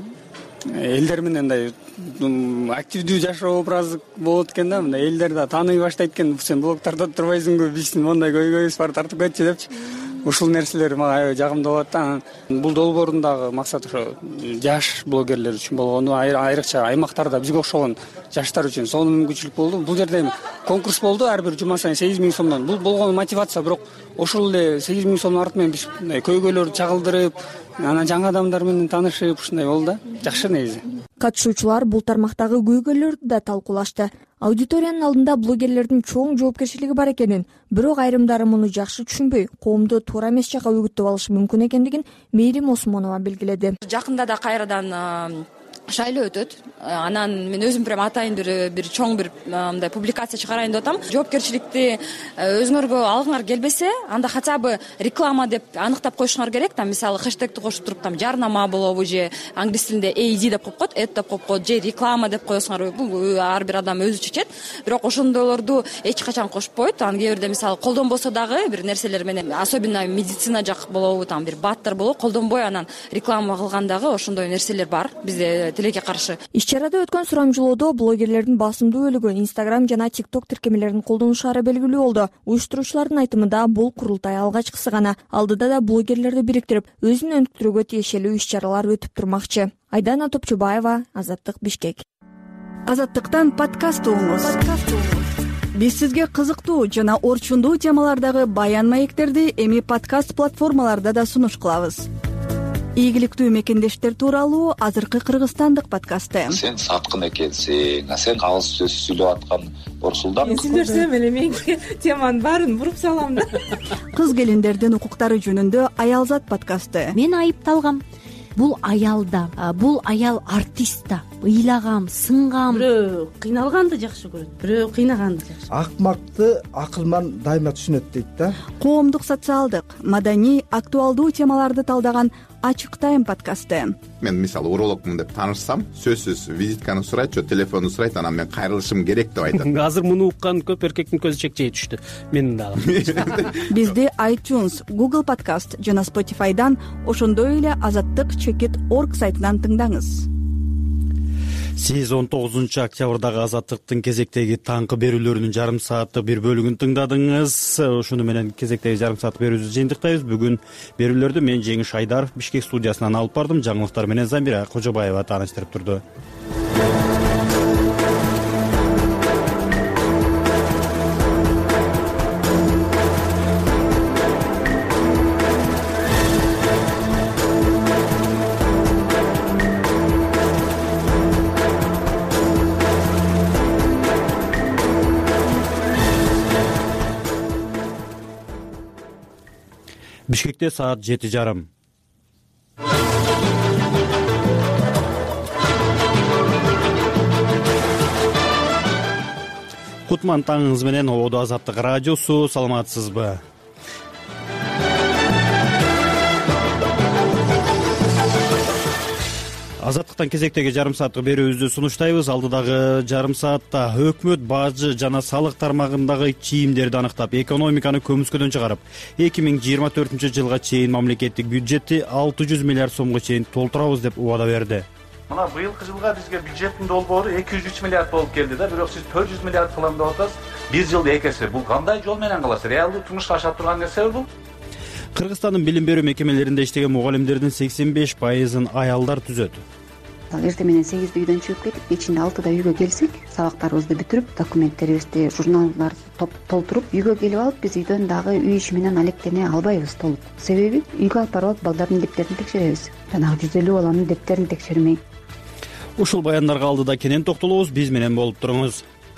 элдер менен мындай активдүү жашоо образы болот экен да, мындай элдер да тааный баштайт экен. Сен блог тартып турбайсыңбы, биздин мондай көйгөйүбүз бар, тартып кетчи депчи. Ушул нерселер мага аябай жагымдуу болот да. Бул долбоордун дагы максаты ошо жаш блогерлер үчүн болгону, айрыкча аймактарда бизге окшогон жаштар үчүн сонун мүмкүнчүлүк болду. Бул жерде конкурс болду, ар бир жума сайын сегиз миң сомдон. Бул болгону мотивация, бирок ошол эле сегиз миң сомдун арты менен биз көйгөйлөрдү чагылдырып, анан жаңы адамдар менен таанышып ушундай болду да. Жакшы негизи. Катышуучулар бул тармактагы көйгөйлөрдү да талкуулашты. Аудиториянын алдында блогерлердин чоң жоопкерчилиги бар экенин, бирок айрымдары муну жакшы түшүнбөй, коомду туура эмес жакка үгүттөп алышы мүмкүн экендигин Мээрим Осмонова белгиледи. Жакында да кайрадан шайлоо өтөт. Анан мен өзүм прям атайын бир бир чоң бир мындай публикация чыгарайын деп атам. Жоопкерчиликти өзүңөргө алгыңар келбесе, анда хотя бы реклама деп аныктап коюшуңар керек. Там мисалы хэштегти кошуп туруп, там жарнама болобу же англис тилинде эй ди деп коюп коет, эд деп коюп коет, же реклама деп коесуңар. Бул ар бир адам өзү чечет. Бирок ошондойлорду эч качан кошпойт. Анан кээ бирде мисалы колдонбосо дагы бир нерселер менен, особенно медицина жак болобу, там бир баттар болобу, колдонбой анан реклама кылгандагы ошондой нерселер бар бизде тилекке каршы. Иш-чарада өткөн сурамжылоодо блогерлердин басымдуу бөлүгү Instagram жана TikTok тиркемелерин колдонушары белгилүү болду. Уюштуруучулардын айтымында бул курултай алгачкысы гана. Алдыда да блогерлерди бириктирип, өзүн өнүктүрүүгө тиешелүү иш-чаралар өтүп турмакчы. Айдана Топчубаева, Азаттык, Бишкек. Азаттыктан подкаст угуңуз. Биз сизге кызыктуу жана орчундуу темалардагы баян маектерди эми подкаст платформаларда да сунуш кылабыз. Ийгиликтүү мекендештер тууралуу азыркы кыргызстандык подкасты. Сен саткын экенсиң, а сен алыс сөз сүйлөп аткан Орсулдан. Мен сүйлөсөм эле менин теманын баарын буруп салам да. Кыз келиндердин укуктары жөнүндө Аялзат подкасты. Мен айыпталгам. Бул аялда, бул аял артист да. Ыйлагам, сынгам. Бирөө кыйналганды жакшы көрөт, бирөө кыйнаганды жакшы. Акмакты акылман дайыма түшүнөт дейт да. Коомдук, социалдык, маданий, актуалдуу темаларды талдаган Ачык тайм подкасты. Мен мисалы урологмун деп таанышсам, сөзсүз визитканы сурайт, же телефонду сурайт, анан мен кайрылышым керек деп айтат. Азыр муну уккан көп эркектин көзү чекчей түштү. Менин дагы. Бизди iTunes, Google Podcast жана Spotify'дан, ошондой эле азаттык чекит точка орг сайтынан тыңдаңыз. сиз он тогузунчу октябрдагы Азаттыктын кезектеги таңкы берүүлөрүнүн жарым сааттык бир бөлүгүн тыңдадыңыз. Ушуну менен кезектеги жарым сааттык берүүбүздү жыйынтыктайбыз. Бүгүн берүүлөрдү мен Жеңиш Айдаров Бишкек студиясынан алып бардым. Жаңылыктар менен Замира Кожобаева тааныштырып турду. Бишкекте саат жети жарым. Кутман таңыңыз менен Ободо Азаттык радиосу. Саламатсызбы? Азаттыктан кезектеги жарым сааттык берүүбүздү сунуштайбыз. Алдыдагы жарым саатта өкмөт бажы жана салык тармагындагы чийимдерди аныктап, экономиканы көмүскөдөн чыгарып, эки миң жыйырма төртүнчү жылга чейин мамлекеттик бюджетти алты жүз миллиард сомго чейин толтурабыз деп убада берди. Мына быйылкы жылга бизге бюджеттин долбоору эки жүз үч миллиард болуп келди да, бирок сиз төрт жүз миллиард кылам деп атасыз. Бир жылда эки эсе. Бул кандай жол менен кыласыз? Реалдуу турмушка аша турган нерсеби бул? Кыргызстандын билим берүү мекемелеринде иштеген мугалимдердин сексен беш пайызын аялдар түзөт. Эртең менен сегизде үйдөн чыгып кетип, кечинде алтыда үйгө келсек, сабактарыбызды бүтүрүп, документтерибизди, журналдарды толтуруп, үйгө келип алып, биз үйдөн дагы үй иши менен алектене албайбыз толук. Себеби үйгө алып барып алып балдардын дептерин текшеребиз. Жанагы жүз элүү баланын дептерин текшермей. Ушул баяндарга алдыда кенен токтолобуз, биз менен болуп туруңуз.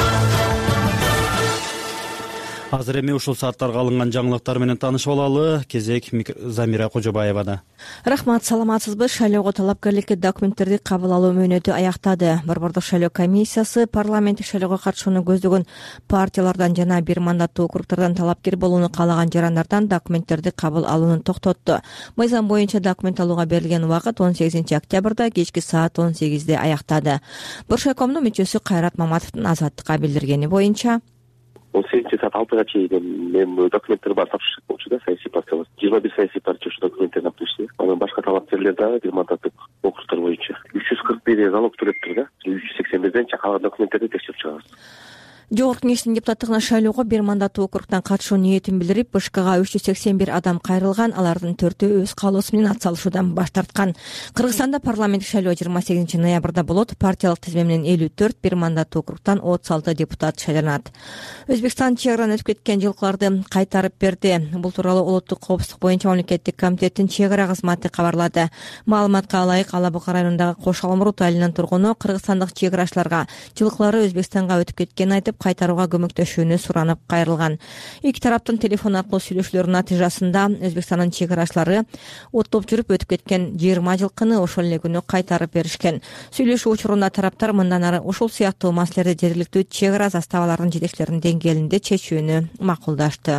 Азыр эми ушул сааттарга алынган жаңылыктар менен таанышып алалы. Кезек Замира Кожобаевада. Рахмат, саламатсызбы? Шайлоого талапкерликке документтерди кабыл алуу мөөнөтү аяктады. Борбордук шайлоо комиссиясы парламенттик шайлоого катышууну көздөгөн партиялардан жана бир мандаттуу округдардан талапкер болууну каалаган жарандардан документтерди кабыл алууну токтотту. Мыйзам боюнча документ алууга берилген убакыт он сегизинчи октябрда кечки саат он сегизде аяктады. Буршайкомдун мүчөсү Кайрат Маматовдун Азаттыкка билдиргени боюнча он сегизинчи саат алтыга чейин мен документтер бар тапшырыш болчу да, саясий партиялар. жыйырма бир саясий партия ушу документтерин алып келишти. Анан башка талапкерлер дагы бир мандаттык округдар боюнча үч жүз кырк бир залог төлөптүр да. үч жүз сексен бирден калган документтерди текшерип чыгабыз. Жогорку кеңештин депутаттыгына шайлоого бир мандаттуу округдан катышуу ниетин билдирип, БШКга үч жүз сексен бир адам кайрылган, алардын төртөө өз каалоосу менен ат салышуудан баш тарткан. Кыргызстанда парламенттик шайлоо жыйырма сегизинчи ноябрда болот. Партиялык тизме менен элүү төрт, бир мандаттуу округдан отуз алты депутат шайланат. Өзбекстан чек арадан өтүп кеткен жылкыларды кайтарып берди. Бул тууралуу Улуттук коопсуздук боюнча мамлекеттик комитеттин чек ара кызматы кабарлады. Маалыматка ылайык, Ала Бука районундагы Кош Алмурут айылынын тургуну кыргызстандык чек арачыларга жылкылары Өзбекстанга өтүп кеткенин айтып, кайтарууга көмөктөшүүнү суранып кайрылган. Эки тараптын телефон аркылуу сүйлөшүүлөрүнүн натыйжасында Өзбекстандын чек арачылары оттоп жүрүп өтүп кеткен жыйырма жылкыны ошол эле күнү кайтарып беришкен. Сүйлөшүү учурунда тараптар мындан ары ушул сыяктуу маселелерди жергиликтүү чек ара заставаларынын жетекчилеринин деңгээлинде чечүүнү макулдашты.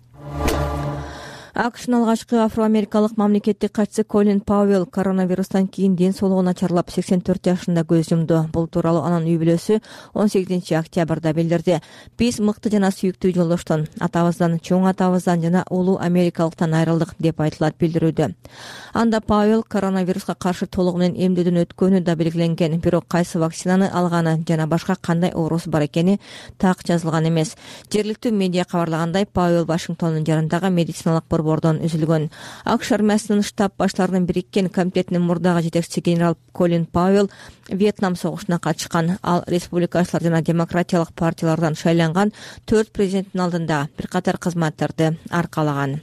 АКШнын алгачкы афроамерикалык мамлекеттик катчысы Колин Пауэлл коронавирустан кийин ден соолугу начарлап сексен төрт жашында көз жумду. Бул тууралуу анын үй бүлөсү он сегизинчи октябрда билдирди. Биз мыкты жана сүйүктүү жолдоштон, атабыздан, чоң атабыздан жана улуу америкалыктан айрылдык деп айтылат билдирүүдө. Анда Пауэлл коронавируска каршы толугу менен эмдөөдөн өткөнү да белгиленген, бирок кайсы вакцинаны алганы жана башка кандай оорусу бар экени так жазылган эмес. Жергиликтүү медиа кабарлагандай, Пауэлл Вашингтондун жарандагы медициналык бордон үзүлгөн. АКШ армиясынын штаб баштарынын бириккен комитетинин мурдагы жетекчиси генерал Колин Пауэлл Вьетнам согушуна катышкан. Ал республикачылар жана демократиялык партиялардан шайланган төрт президенттин алдында бир катар кызматтарды аркалаган.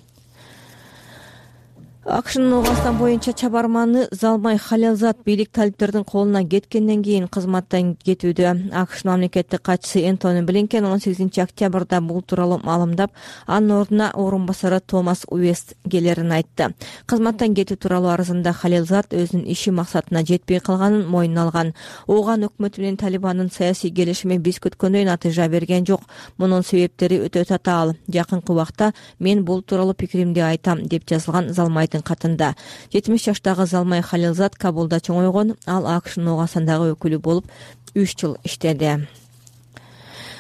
АКШнын Оогастан боюнча чабарманы Залмай Халилзад бийлик талиптердин колуна кеткенден кийин кызматтан кетүүдө. АКШнын мамлекеттик катчысы Энтони Блинкен он сегизинчи октябрда бул тууралуу маалымдап, анын ордуна орун басары Томас Уэст келерин айтты. Кызматтан кетүү тууралуу арызында Халилзад өзүнүн иши максатына жетпей калганын мойнуна алган. Ооган өкмөтү менен Талибандын саясий келишими биз күткөндөй натыйжа берген жок. Мунун себептери өтө татаал. Жакынкы убакта мен бул тууралуу пикиримди айтам деп жазылган Залмай катында. жетимиш жаштагы Залмай Халилзад Кабулда чоңойгон. Ал АКШнын Оогастандагы өкүлү болуп үч жыл иштеди.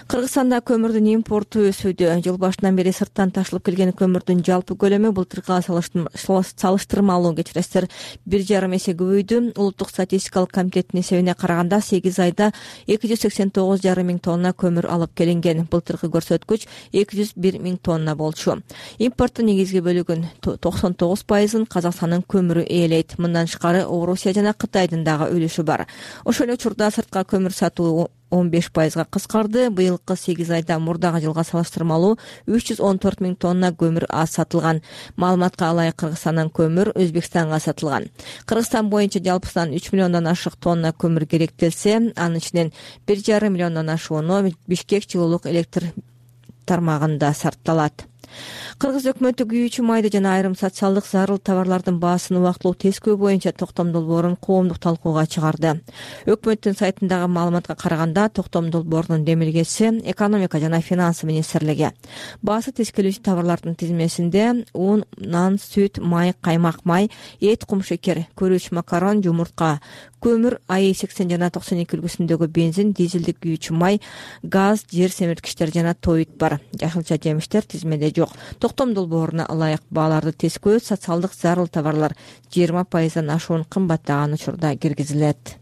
Кыргызстанда көмүрдүн импорту өсүүдө. Жыл башынан бери сырттан ташылып келген көмүрдүн жалпы көлөмү былтыркыга салыштырмалуу кечиресиздер бир жарым эсе көбөйдү. Улуттук статистикалык комитеттин эсебине караганда сегиз айда эки жүз сексен тогуз жарым миң тонна көмүр алып келинген. Былтыркы көрсөткүч эки жүз бир миң тонна болчу. Импорттун негизги бөлүгүн токсон тогуз пайызын Казакстандын көмүрү ээлейт. Мындан тышкары Орусия жана Кытайдын дагы үлүшү бар. Ошол эле учурда сыртка көмүр сатуу он беш пайызга кыскарды. Быйылкы сегиз айда мурдагы жылга салыштырмалуу үч жүз он төрт миң тонна көмүр аз сатылган. Маалыматка ылайык Кыргызстандан көмүр Өзбекстанга сатылган. Кыргызстан боюнча жалпысынан үч миллиондон ашык тонна көмүр керектелсе, анын ичинен бир жарым миллиондон ашууну Бишкек жылуулук электр тармагында сарпталат. Кыргыз өкмөтү күйүүчү майды жана айрым социалдык зарыл товарлардын баасын убактылуу тескөө боюнча токтом долбоорун коомдук талкууга чыгарды. Өкмөттүн сайтындагы маалыматка караганда токтом долбоорунун демилгеси экономика жана финансы министрлиги. Баасы тескелүүчү товарлардын тизмесинде ун, нан, сүт, май, каймак май, эт, кумшекер, көрүч, макарон, жумуртка, көмүр, АИ сексен жана токсон эки үлгүсүндөгү бензин, дизелдик күйүүчү май, газ, жер семирткичтер жана тоит бар. Жашылча жемиштер тизмеде жок. Токтом долбооруна ылайык бааларды тескөө социалдык зарыл товарлар жыйырма пайыздан ашуун кымбаттаган учурда киргизилет.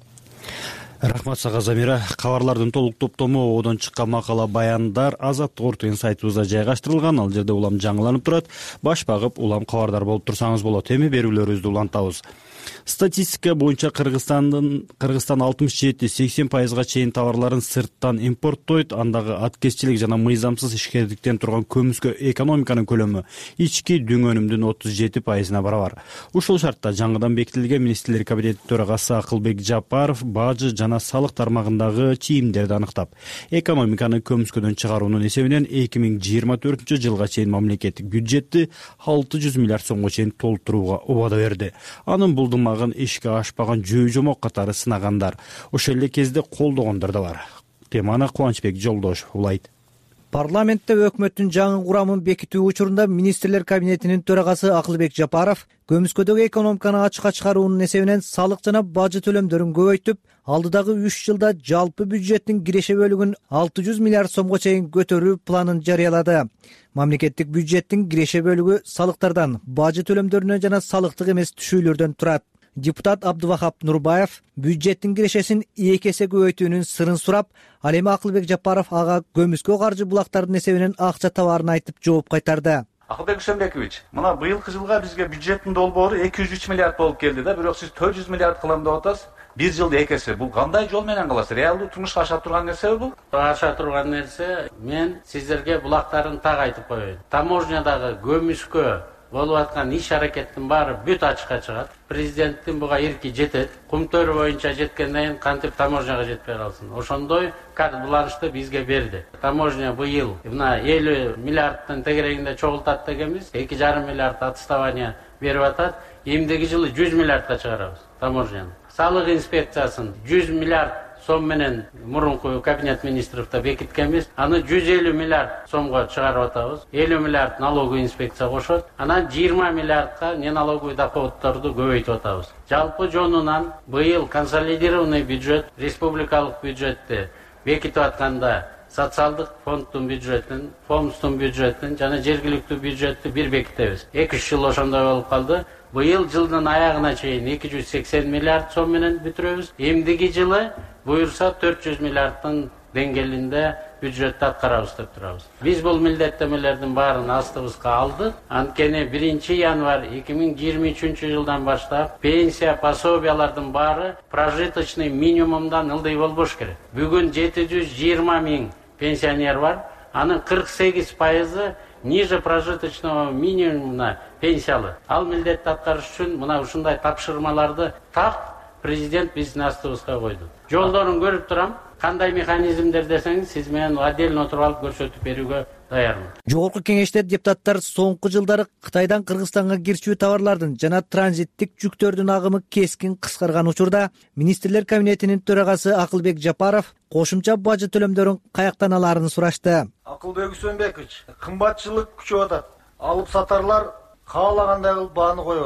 Рахмат сага Замира. Кабарлардын толук топтому одон чыккан макала баяндар Азаттык Ордун сайтыбызда жайгаштырылган. Ал жерде улам жаңыланып турат. Баш багып улам кабардар болуп турсаңыз болот. Эми берүүлөрүбүздү улантабыз. Статистика боюнча Кыргызстандын Кыргызстан алтымыш жети сексен пайызга чейин товарларын сырттан импорттойт. Андагы аткезчилик жана мыйзамсыз ишкерликтен турган көмүскө экономиканын көлөмү ички дүң өнүмдүн отуз жети пайызына барабар. Ушул шартта жаңыдан бекитилген министрлер кабинети төрагасы Акылбек Жапаров бажы жана салык тармагындагы чийимдерди аныктап, экономиканы көмүскөдөн чыгаруунун эсебинен эки миң жыйырма төртүнчү жылга чейин мамлекеттик бюджетти алты жүз миллиард сомго чейин толтурууга убада берди. Анын булдумагын ишке ашпаган жөө жомок катары сынагандар, ошол эле кезде колдогондор да бар. Теманы Кубанычбек Жолдошев улайт. Парламентте өкмөттүн жаңы курамын бекитүү учурунда министрлер кабинетинин төрагасы Акылбек Жапаров көмүскөдөгү экономиканы ачыкка чыгаруунун эсебинен салык жана бажы төлөмдөрүн көбөйтүп, алдыдагы үч жылда жалпы бюджеттин киреше бөлүгүн алты жүз миллиард сомго чейин көтөрүү планын жарыялады. Мамлекеттик бюджеттин киреше бөлүгү салыктардан, бажы төлөмдөрүнөн жана салыктык эмес түшүүлөрдөн турат. Депутат Абдувахап Нурбаев бюджеттин кирешесин эки эсе көбөйтүүнүн сырын сурап, ал эми Акылбек Жапаров ага көмүскө каржы булактардын эсебинен акча табаарын айтып жооп кайтарды. Акылбек Усенбекович, мына быйылкы жылга бизге бюджеттин долбоору эки жүз үч миллиард болуп келди да, бирок сиз төрт жүз миллиард кылам деп атасыз. Бир жылда эки эсе. Бул кандай жол менен кыласыз? Реалдуу турмушка аша турган нерсеби бул? Аша турган нерсе. Мен сиздерге булактарын так айтып коеюн. Таможнядагы көмүскө болуп аткан иш аракеттин баары бүт ачыкка чыгат. Президенттин буга ирки жетет. Кумтөр боюнча жеткенден кийин кантип таможняга жетпей калсын. Ошондой карт-бланшты бизге берди. Таможня быйыл мына элүү миллиардтын тегерегинде чогултат дегенбиз. эки жарым миллиард отставание берип атат. Эмдиги жылы жүз миллиардка чыгарабыз таможняны. Салык инспекциясын жүз миллиард сом менен мурунку кабинет министрликте бекиткенбиз. Аны жүз элүү миллиард сомго чыгарып атабыз. элүү миллиард налоговый инспекция кошот. Анан жыйырма миллиардка неналоговый доходдорду көбөйтүп атабыз. Жалпы жонунан быйыл консолидированный бюджет, республикалык бюджетти бекитип атканда социалдык фонддун бюджетин, фомстун бюджетин жана жергиликтүү бюджетти бир бекитебиз. эки үч жыл ошондой болуп калды. Быйыл жылдын аягына чейин эки жүз сексен миллиард сом менен бүтүрөбүз. Эмдиги жылы буюрса төрт жүз миллиардтын деңгээлинде бюджетти аткарабыз деп турабыз. Биз бул милдеттемелердин баарын астыбызга алдык. Анткени биринчи январь эки миң жыйырма үчүнчү жылдан баштап пенсия, пособиялардын баары прожиточный минимумдан ылдый болбош керек. Бүгүн жети жүз жыйырма миң пенсионер бар. Анын кырк сегиз пайызы ниже прожиточного минимума пенсиялы. Ал милдетти аткарыш үчүн мына ушундай тапшырмаларды так президент биздин астыбызга койду. Жолдорун көрүп турам. Кандай механизмдер десеңиз, сиз менен отдельно отуруп алып көрсөтүп берүүгө даярмын. Жогорку кеңеште депутаттар соңку жылдары Кытайдан Кыргызстанга кирчүү товарлардын жана транзиттик жүктөрдүн агымы кескин кыскарган учурда министрлер кабинетинин төрагасы Акылбек Жапаров кошумча бажы төлөмдөрүн каяктан алаарын сурашты. Акылбек Усенбекович, кымбатчылык күчөп атат. Алып сатарлар каалагандай кылып бааны коюп атат.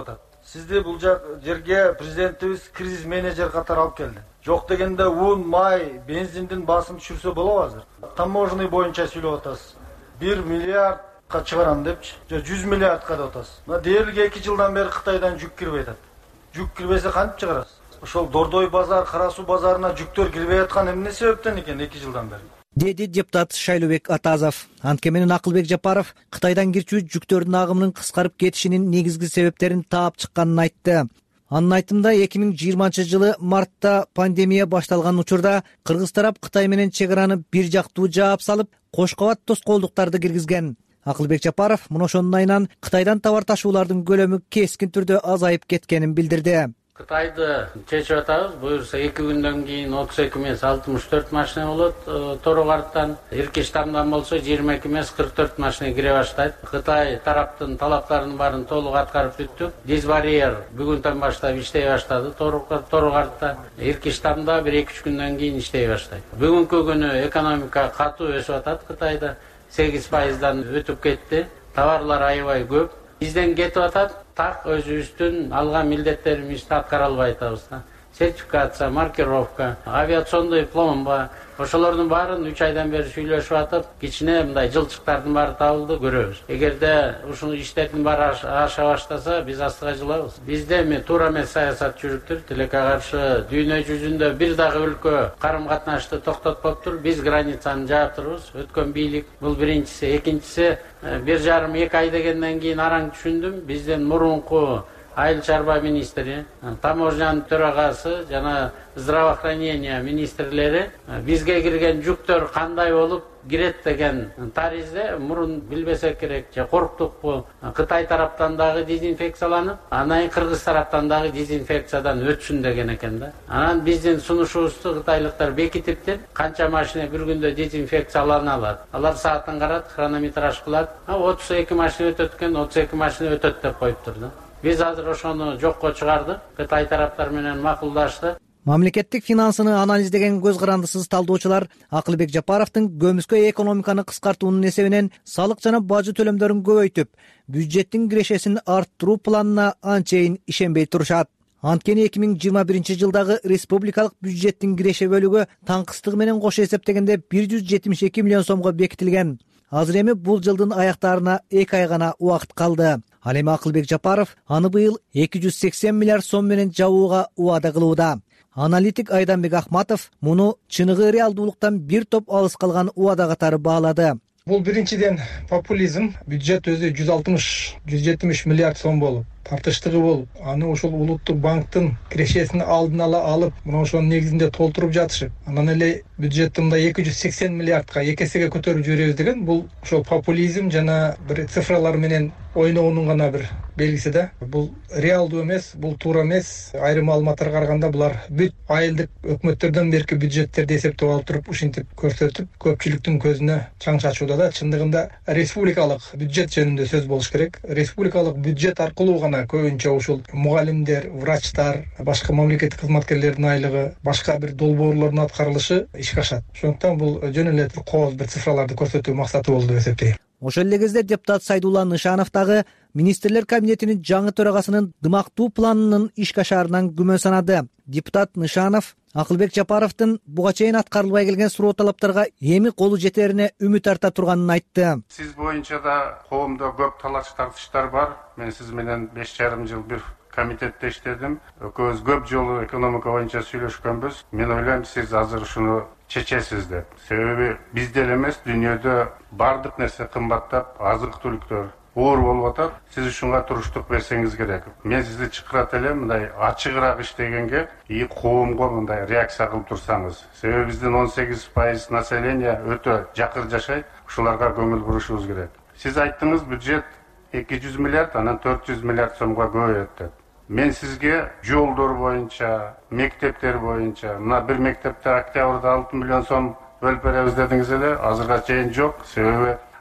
сизди бул жерге президентибиз кризис менеджер катары алып келди. Жок дегенде ун, май, бензиндин басым түшүрсө болобу азыр? Таможный боюнча сүйлөп атасыз. бир миллиардка чыгарам депчи, же жүз миллиардка деп атасыз. Мына дээрлик эки жылдан бери Кытайдан жүк кирбей атат. Жүк кирбесе кантип чыгарасыз? Ошол Дордой базар, Кара суу базарына жүктөр кирбей аткан эмне себептен экен эки жылдан бери? Деди депутат Шайлообек Атазов. Антке менен Акылбек Жапаров Кытайдан кирчү жүктөрдүн агымынын кыскарып кетишинин негизги себептерин таап чыкканын айтты. Анын айтымында эки миң жыйырманчы жылы мартта пандемия башталган учурда кыргыз тарап Кытай менен чек араны бир жактуу жаап салып, кош кабат тоскоолдуктарды киргизген. Акылбек Жапаров мына ошонун айынан Кытайдан товар ташуулардын көлөмү кескин түрдө азайып кеткенин билдирди. Кытайды чечип атабыз. Буюрса эки күндөн кийин отуз эки эмес алтымыш төрт машина болот Торогардтан. Иркиштамдан болсо жыйырма эки эмес кырк төрт машина кире баштайт. Кытай тараптын талаптарынын баарын толук аткарып бүттүк. Дизбарьер бүгүндөн баштап иштей баштады Торогардта. Иркиштамда бир эки үч күндөн кийин иштей баштайт. Бүгүнкү күнү экономика катуу өсүп атат Кытайда. сегиз пайыздан өтүп кетти. Товарлар аябай көп. Бизден кетип атат. Так өзүбүздүн алган милдеттерибизди аткара албай атабыз да. Сертификация, маркировка, авиационный пломба, ошолордун баарын үч айдан бери сүйлөшүп атып, кичине мындай жылчыктардын баары табылды, көрөбүз. Эгерде ушул иштердин баары аша баштаса, биз астыга жылабыз. Бизде эми туура эмес саясат жүрүптүр. Тилекке каршы дүйнө жүзүндө бир дагы өлкө карым-катнашты токтотпоптур. Биз границаны жаап турбуз. Өткөн бийлик бул биринчиси, экинчиси бир жарым эки ай дегенден кийин араң түшүндүм. Бизден мурунку айыл чарба министри, таможнянын төрагасы жана здравоохранение министрлери бизге кирген жүктөр кандай болуп кирет деген таризде мурун билбесек керек, же корктукпу? Кытай тараптан дагы дезинфекцияланып, анан кыргыз тараптан дагы дезинфекциядан өтсүн деген экен да. Анан биздин сунушубузду кытайлыктар бекитиптир. Канча машина бир күндө дезинфекциялана алат? Алар саатын карат, хронометраж кылат. отуз эки машина өтөт экен, отуз эки машина өтөт деп коюптур да. Биз азыр ошону жокко чыгардык. Кытай тараптар менен макулдашты. Мамлекеттик финансыны анализдеген көз карандысыз талдоочулар Акылбек Жапаровдун көмүскө экономиканы кыскартуунун эсебинен салык жана бажы төлөмдөрүн көбөйтүп, бюджеттин кирешесин арттыруу планына анчейин ишенбей турушат. Анткени эки миң жыйырма биринчи жылдагы республикалык бюджеттин киреше бөлүгү таңкыстыгы менен кошо эсептегенде бир жүз жетимиш эки миллион сомго бекитилген. Азыр эми бул жылдын аяктарына эки ай гана убакыт калды. Ал эми Акылбек Жапаров аны быйыл эки жүз сексен миллиард сом менен жабууга убада кылууда. Аналитик Айданбек Ахматов муну чыныгы реалдуулуктан бир топ алыс калган убада катары баалады. Бул биринчиден популизм. Бюджет өзү жүз алтымыш жүз жетимиш миллиард сом болуп, тартыштыгы болуп, аны ошол улуттук банктын кирешесин алдын ала алып, мына ошонун негизинде толтуруп жатышып, анан эле бюджетти мындай эки жүз сексен миллиардка эки эсеге көтөрүп жиберебиз деген бул ошол популизм жана бир цифралар менен ойногонун гана бир белгиси да. Бул реалдуу эмес, бул туура эмес. Айрым маалыматтарга караганда булар бүт айылдык өкмөттөрдөн берки бюджеттерди эсептеп алып туруп, ушинтип көрсөтүп, көпчүлүктүн көзүнө чаң чачууда да. Чындыгында республикалык бюджет жөнүндө сөз болуш керек. Республикалык бюджет аркылуу гана көбүнчө ушул мугалимдер, врачтар, башка мамлекеттик кызматкерлердин айлыгы, башка бир долбоорлордун аткарылышы ишке ашат. Ошондуктан бул жөн эле кооз бир цифраларды көрсөтүү максаты болду деп эсептейм. Ошол эле кезде депутат Сайдулла Нышанов дагы министрлер кабинетинин жаңы төрагасынын дымактуу планынын ишке ашаарынан күмөн санады. Депутат Нышанов Акылбек Жапаровдун буга чейин аткарылбай келген суроо талаптарга эми колу жетерине үмүт арта турганын айтты. Сиз боюнча да коомдо көп талаш тартыштар бар. Мен сиз менен беш жарым жыл бир комитетте иштедим. Экөөбүз көп жолу экономика боюнча сүйлөшкөнбүз. Мен ойлойм, сиз азыр ушуну чечесиз деп. Себеби бизде эле эмес, дүйнөдө бардык нерсе кымбаттап, азык-түлүктөр оор болуп атат. Сиз ушунга туруштук берсеңиз керек. Мен сизди чакырат элем, мындай ачыгыраак иштегенге, и коомго мындай реакция кылып турсаңыз. Себеби биздин он сегиз пайыз население өтө жакыр жашайт. Ушуларга көңүл бурушубуз керек. Сиз айттыңыз, бюджет эки жүз миллиард, анан төрт жүз миллиард сомго көбөйөт деп. Мен сизге жолдор боюнча, мектептер боюнча, мына бир мектепте октябрда алты миллион сом бөлүп беребиз дедиңиз эле, азырга чейин жок. Себеби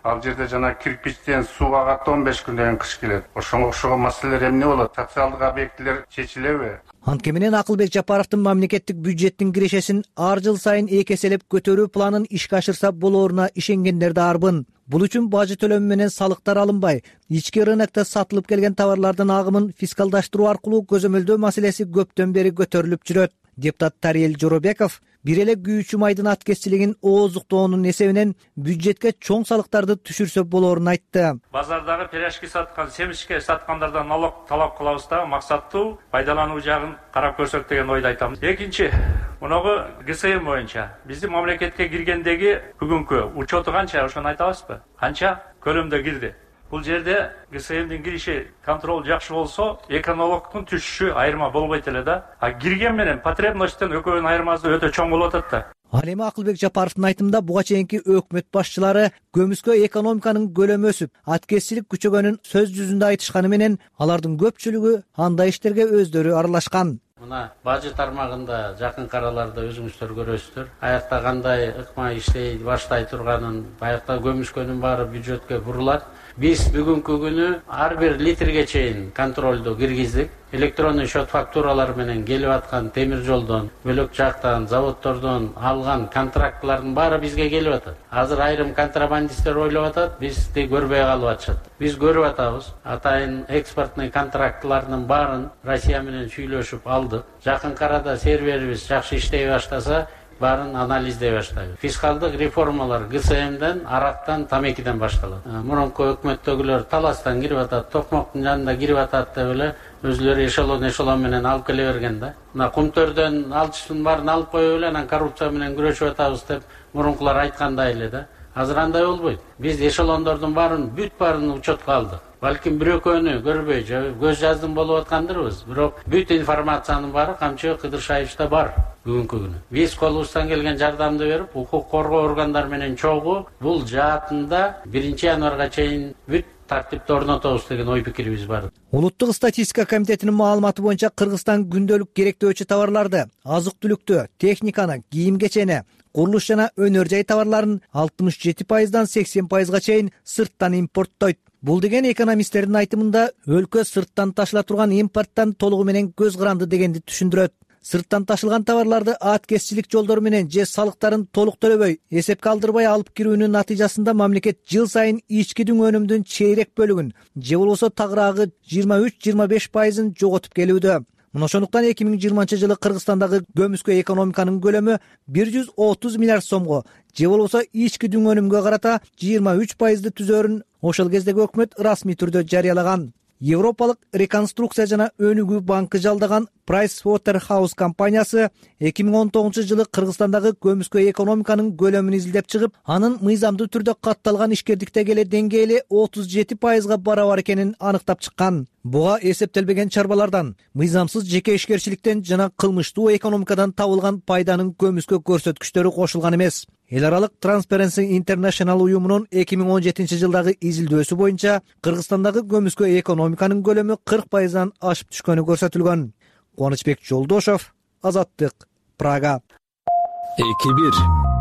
ал жерде жана кирпичтен сууга катты он беш күн деген кыш келет. Ошого окшогон маселелер эмне болот? Социалдык объектилер чечилеби? Антке менен Акылбек Жапаровдун мамлекеттик бюджеттин кирешесин ар жыл сайын эки эселеп көтөрүү планын ишке ашырса болооруна ишенгендер да арбын. Бул үчүн бажы төлөмү менен салыктар алынбай, ички рынокто сатылып келген товарлардын агымын фискалдаштыруу аркылуу көзөмөлдөө маселеси көптөн бери көтөрүлүп жүрөт. Депутат Тариел Жоробеков бир эле күйүүчү майдын аткезчилигин ооздуктоонун эсебинен бюджетке чоң салыктарды түшүрсө болоорун айтты. Базардагы пирожки саткан, семишке саткандардан налог талап кылабыз да, максаттуу пайдалануу жагын карап көрсөк деген ойду айтамыз. Экинчи, муногу ГСМ боюнча биздин мамлекетке киргендеги бүгүнкү учету канча, ошону айта аласызбы? Канча көлөмдө кирди? Бул жерде ГСМдин кириши контроль жакшы болсо, экономиканын түшүшү айырма болбойт эле да. А кирген менен потребностьтен экөөнүн айырмасы өтө чоң болуп атат да. Ал эми Акылбек Жапаровдун айтымында буга чейинки өкмөт башчылары көмүскө экономиканын көлөмү өсүп, аткезчилик күчөгөнүн сөз жүзүндө айтышканы менен алардын көпчүлүгү андай иштерге өздөрү аралашкан. Мына бажы тармагында жакынкы араларда өзүңүздөр көрөсүздөр. Аякта кандай ыкма иштей баштай турганын, аякта көмүскөнүн баары бюджетке бурулат. Биз бүгүнкү күнү ар бир литрге чейин контролду киргиздик. Электронный счет фактуралар менен келип аткан темир жолдон, бөлөк жактан, заводдордон алган контрактлардын баары бизге келип атат. Азыр айрым контрабандисттер ойлоп атат, бизди көрбөй калып атышат. Биз көрүп атабыз. Атайын экспортный контрактлардын баарын Россия менен сүйлөшүп алдык. Жакынкы арада серверибиз жакшы иштей баштаса, баарын анализдей баштайбыз. Фискалдык реформалар ГСМден, арактан, тамекиден башталат. Мурунку өкмөттөгүлөр таластан кирип атат, токмоктун жанында кирип атат деп эле өзүлөрү эшелон эшелон менен алып келе берген да. Мына кумтөрдөн алчыштын баарын алып коюп эле анан коррупция менен күрөшүп атабыз деп мурункулар айткандай эле да. Азыр андай болбойт. Биз эшелондордун баарын бүт баарын учетко алдык. Балким бир экөөнү көрбөй, көз жаздым болуп аткандырбыз. Бирок бүт информациянын баары Камчы Кыдыршаевичте бар бүгүнкү күнү. Биз колубуздан келген жардамды берип, укук коргоо органдары менен чогуу бул жаатында биринчи январга чейин бүт тартипти орнотобуз деген ой пикирибиз бар. Улуттук статистика комитетинин маалыматы боюнча Кыргызстан күндөлүк керектөөчү товарларды, азык-түлүктү, техниканы, кийим кечени, курулуш жана өнөр жай товарларын алтымыш жети пайыздан сексен пайызга чейин сырттан импорттойт. Бул деген экономисттердин айтымында өлкө сырттан ташыла турган импорттон толугу менен көз каранды дегенди түшүндүрөт. Сырттан ташылган товарларды аткезчилик жолдору менен же салыктарын толук төлөбөй, эсепке алдырбай алып кирүүнүн натыйжасында мамлекет жыл сайын ички өнүмдүн чейрек бөлүгүн, же болбосо тагыраагы жыйырма үч жыйырма беш пайызын жоготуп келүүдө. Мына ошондуктан эки миң жыйырманчы жылы Кыргызстандагы көмүскө экономиканын көлөмү бир жүз отуз миллиард сомго, же болбосо ички өнүмгө карата жыйырма үч пайызды түзөөрүн ошол кездеги өкмөт расмий түрдө жарыялаган. Европалык реконструкция жана өнүгүү банкы жалдаган Pricewaterhouse компаниясы эки миң он тогузунчу жылы Кыргызстандагы көмүскө экономиканын көлөмүн изилдеп чыгып, анын мыйзамдуу түрдө катталган ишкердиктеги эле деңгээли отуз жети пайызга барабар экенин аныктап чыккан. Буга эсептелбеген чарбалардан, мыйзамсыз жеке ишкерчиликтен жана кылмыштуу экономикадан табылган пайданын көмүскө көрсөткүчтөрү кошулган эмес. Эл аралык Transparency International уюмунун эки миң он жетинчи жылдагы изилдөөсү боюнча Кыргызстандагы көмүскө экономиканын көлөмү кырк пайыздан ашып түшкөнү көрсөтүлгөн. Кубанычбек Жолдошов, Азаттык, Прага. эки бир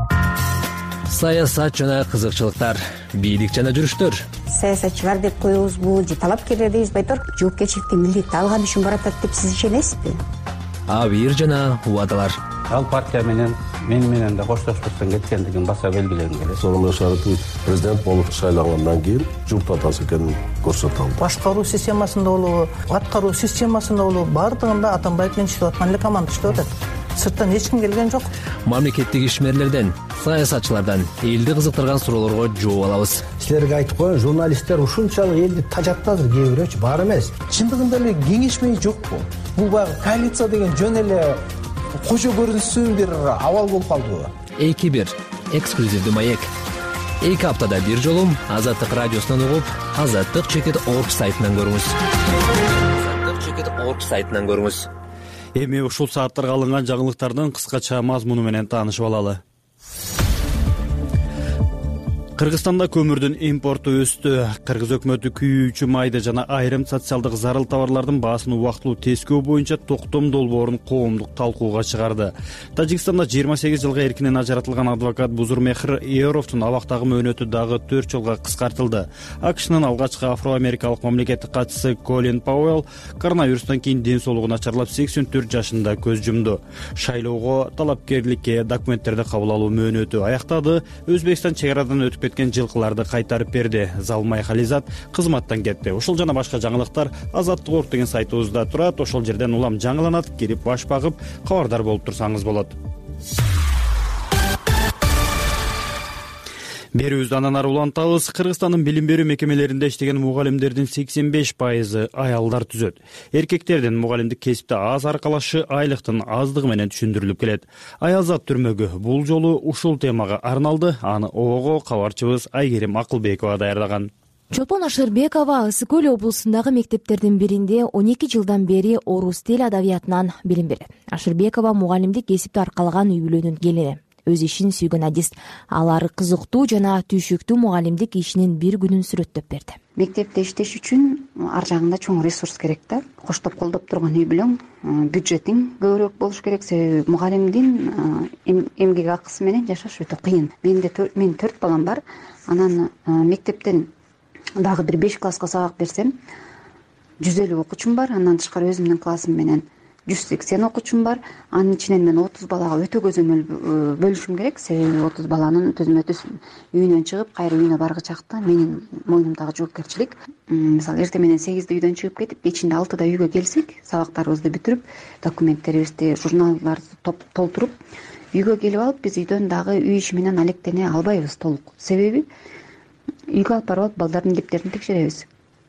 саясат жана кызыкчылыктар, бийлик жана жүрүштөр. Саясатчылар деп коебузбу же талапкерлер дейбиз, байтор жоопкерчиликти милдетти алган үчүн баратат деп сиз ишенесизби? Абийир жана убадалар. Ал партия менен мен менен да коштоштуктан кеткендигин баса белгилегим келет. Сооронбай Шарипович президент болуп шайлангандан кийин журт атасы экенин көрсөтө алды. Башкаруу системасында болобу, аткаруу системасында болобу, баардыгында Атамбаев менен иштеп аткан эле команда иштеп атат. Сырттан эч ким келген жок. Мамлекеттик ишмерлерден, саясатчылардан элди кызыктырган суроолорго жооп алабыз. Силерге айтып коеюн, журналисттер ушунчалык элди тажатты азыр, кээ бирөөчү бар эмес. Чындыгында эле кеңешмей жокпу? Бул баягы коалиция деген жөн эле кожо көрүнсүн бир абал болуп калдыбы? эки бир эксклюзивдүү маек. эки аптада бир жолу Азаттык радиосунан угуп, азаттык чекит орг сайтынан көрүңүз. азаттык чекит орг сайтынан көрүңүз. Эми ушул сааттарга алынган жаңылыктардын кыскача мазмуну менен таанышып алалы. Кыргызстанда көмүрдүн импорту өстү. Кыргыз өкмөтү күйүүчү майды жана айрым социалдык зарыл товарлардын баасын убактылуу тескөө боюнча токтом долбоорун коомдук талкууга чыгарды. Тажикстанда жыйырма сегиз жылга эркинен ажыратылган адвокат Бузурмехр Эоровдун абактагы мөөнөтү дагы төрт жылга кыскартылды. АКШнын алгачкы афро-америкалык мамлекеттик катчысы Колин Пауэлл коронавирустан кийин ден соолугу начарлап сексен төрт жашында көз жумду. Шайлоого талапкерликке документтерди кабыл алуу мөөнөтү аяктады. Өзбекстан чек арадан өтүп кеткен жылкыларды кайтарып берди. Залмай Хализат кызматтан кетти. Ушул жана башка жаңылыктар Азаттык орг деген сайтыбызда турат. Ошол жерден улам жаңыланат, кирип баш багып кабардар болуп турсаңыз болот. Берүүбүздү андан ары улантабыз. Кыргызстандын билим берүү мекемелеринде иштеген мугалимдердин сексен беш пайызы аялдар түзөт. Эркектердин мугалимдик кесипте аз аркалашы айлыктын аздыгы менен түшүндүрүлүп келет. Аязат түрмөгү бул жолу ушул темага арналды. Аны Ого кабарчыбыз Айгерим Акылбекова даярдаган. Чолпон Ашырбекова Ысык көл облусундагы мектептердин биринде он эки жылдан бери орус тил адабиятынан билим берет. Ашырбекова мугалимдик кесипти аркалаган үй бүлөнүн келини. Өз ишин сүйгөн адис. Алар кызыктуу жана түйшүктүү мугалимдик ишинин бир күнүн сүрөттөп берди. Мектепте иштеш үчүн ар жагында чоң ресурс керек да. Коштоп колдоп турган үй бүлөң, бюджетиң көбүрөөк болуш керек. Себеби мугалимдин эмгек акысы менен жашаш өтө кыйын. Менде мен төрт балам бар. Анан мектептен дагы бир беш класска сабак берсем, жүз элүү окуучум бар. Андан тышкары өзүмдүн классым менен жүз сексен окуучум бар. Анын ичинен мен отуз балага өтө көзөмөл бөлүшүм керек. Себеби отуз баланын түзмө түз үйүнөн чыгып, кайра үйүнө баргы чакта менин мойнумдагы жоопкерчилик. Мисалы, эртең менен сегизде үйдөн чыгып кетип, кечинде алтыда үйгө келсек, сабактарыбызды бүтүрүп, документтерибизди, журналдарды толтуруп, үйгө келип алып, биз үйдөн дагы үй иши менен алектене албайбыз толук. Себеби үйгө алып барып балдардын дептерин текшеребиз.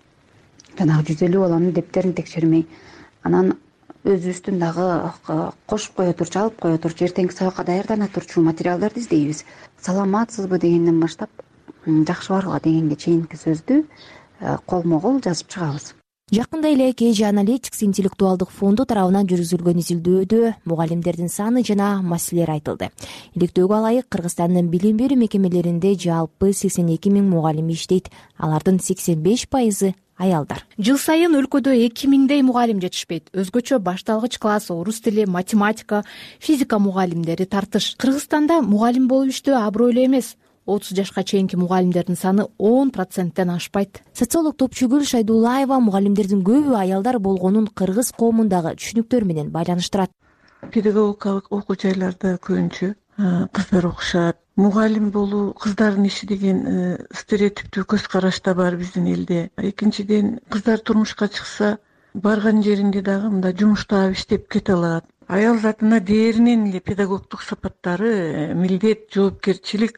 Жанагы жүз элүү баланын дептерин текшермей, анан өзүбүздүн дагы кошуп кое турчу, алып кое турчу, эртеңки сабакка даярдана турчу материалдарды издейбиз. Саламатсызбы дегенден баштап жакшы барга дегенге чейинки сөздү колмо кол жазып чыгабыз. Жакында эле кей же аналитикс интеллектуалдык фонду тарабынан жүргүзүлгөн изилдөөдө мугалимдердин саны жана маселелер айтылды. Иликтөөгө ылайык, Кыргызстандын билим берүү мекемелеринде жалпы сексен эки миң мугалим иштейт. Алардын сексен беш пайызы аялдар. Жыл сайын өлкөдө эки миңдей мугалим жетишпейт. Өзгөчө башталгыч класс, орус тили, математика, физика мугалимдери тартыш. Кыргызстанда мугалим болуп иштөө абройлуу эмес. отуз жашка чейинки мугалимдердин саны он проценттен ашпайт. Социолог Топчугүл Шайдулаева мугалимдердин көбү аялдар болгонун кыргыз коомундагы түшүнүктөр менен байланыштырат. Педагогикалык окуу жайларда көбүнчө кыздар окушат. Мугалим болуу кыздардын иши деген стереотиптүү көз караш да бар биздин элде. Экинчиден, кыздар турмушка чыкса, барган жеринде дагы мындай жумуш таап иштеп кете алат. Аял затына дээринен эле педагогдук сапаттары, милдет, жоопкерчилик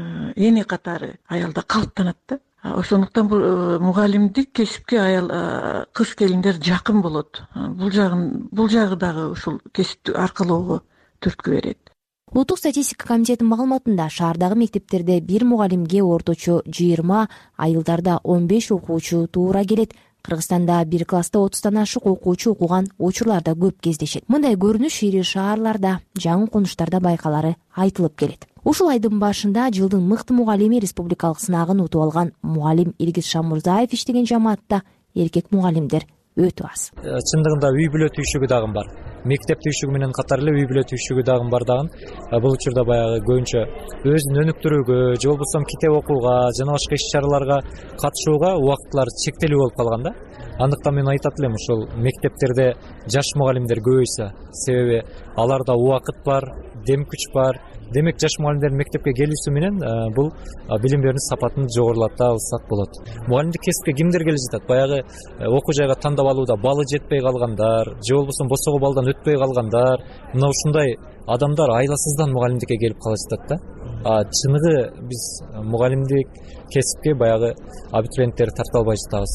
эне катары аялда калыптанат да. Ошондуктан бул мугалимдик кесипке аял кыз келиндер жакын болот. Бул жагын бул жагы дагы ушул кесипти аркалоого түрткү берет. Улуттук статистика комитетинин маалыматында шаардагы мектептерде бир мугалимге орточо жыйырма, айылдарда он беш окуучу туура келет. Кыргызстанда бир класста отуздан ашык окуучу окуган учурларда көп кездешет. Мындай көрүнүш ири шаарларда, жаңы конуштарда байкалары айтылып келет. Ушул айдын башында жылдын мыкты мугалими республикалык сынагын утуп алган мугалим Илгиз Шамурзаев иштеген жамаатта эркек мугалимдер өтө аз. Чындыгында үй бүлө түйшүгү дагы бар. Мектеп түйшүгү менен катар эле үй бүлө түйшүгү дагы бар дагы. Бул учурда баягы көбүнчө өзүн өнүктүрүүгө, же болбосо китеп окууга, жана башка иш чараларга катышууга убакытлар чектелүү болуп калган да. Андыктан мен айтат элем, ушул мектептерде жаш мугалимдер көбөйсө, себеби аларда убакыт бар, дем күч бар. Демек, жаш мугалимдердин мектепке келүүсү менен бул билим берүүнүн сапатын жогорулата алсак болот. Мугалимдик кесипке кимдер келе жатат? Баягы окуу жайга тандап алууда балы жетпей калгандар, же болбосо босого балдан өтпөй калгандар, мына ушундай адамдар айласыздан мугалимдикке келип кала жатат да. А чыныгы биз мугалимдик кесипке баягы абитуриенттерди тарта албай жатабыз.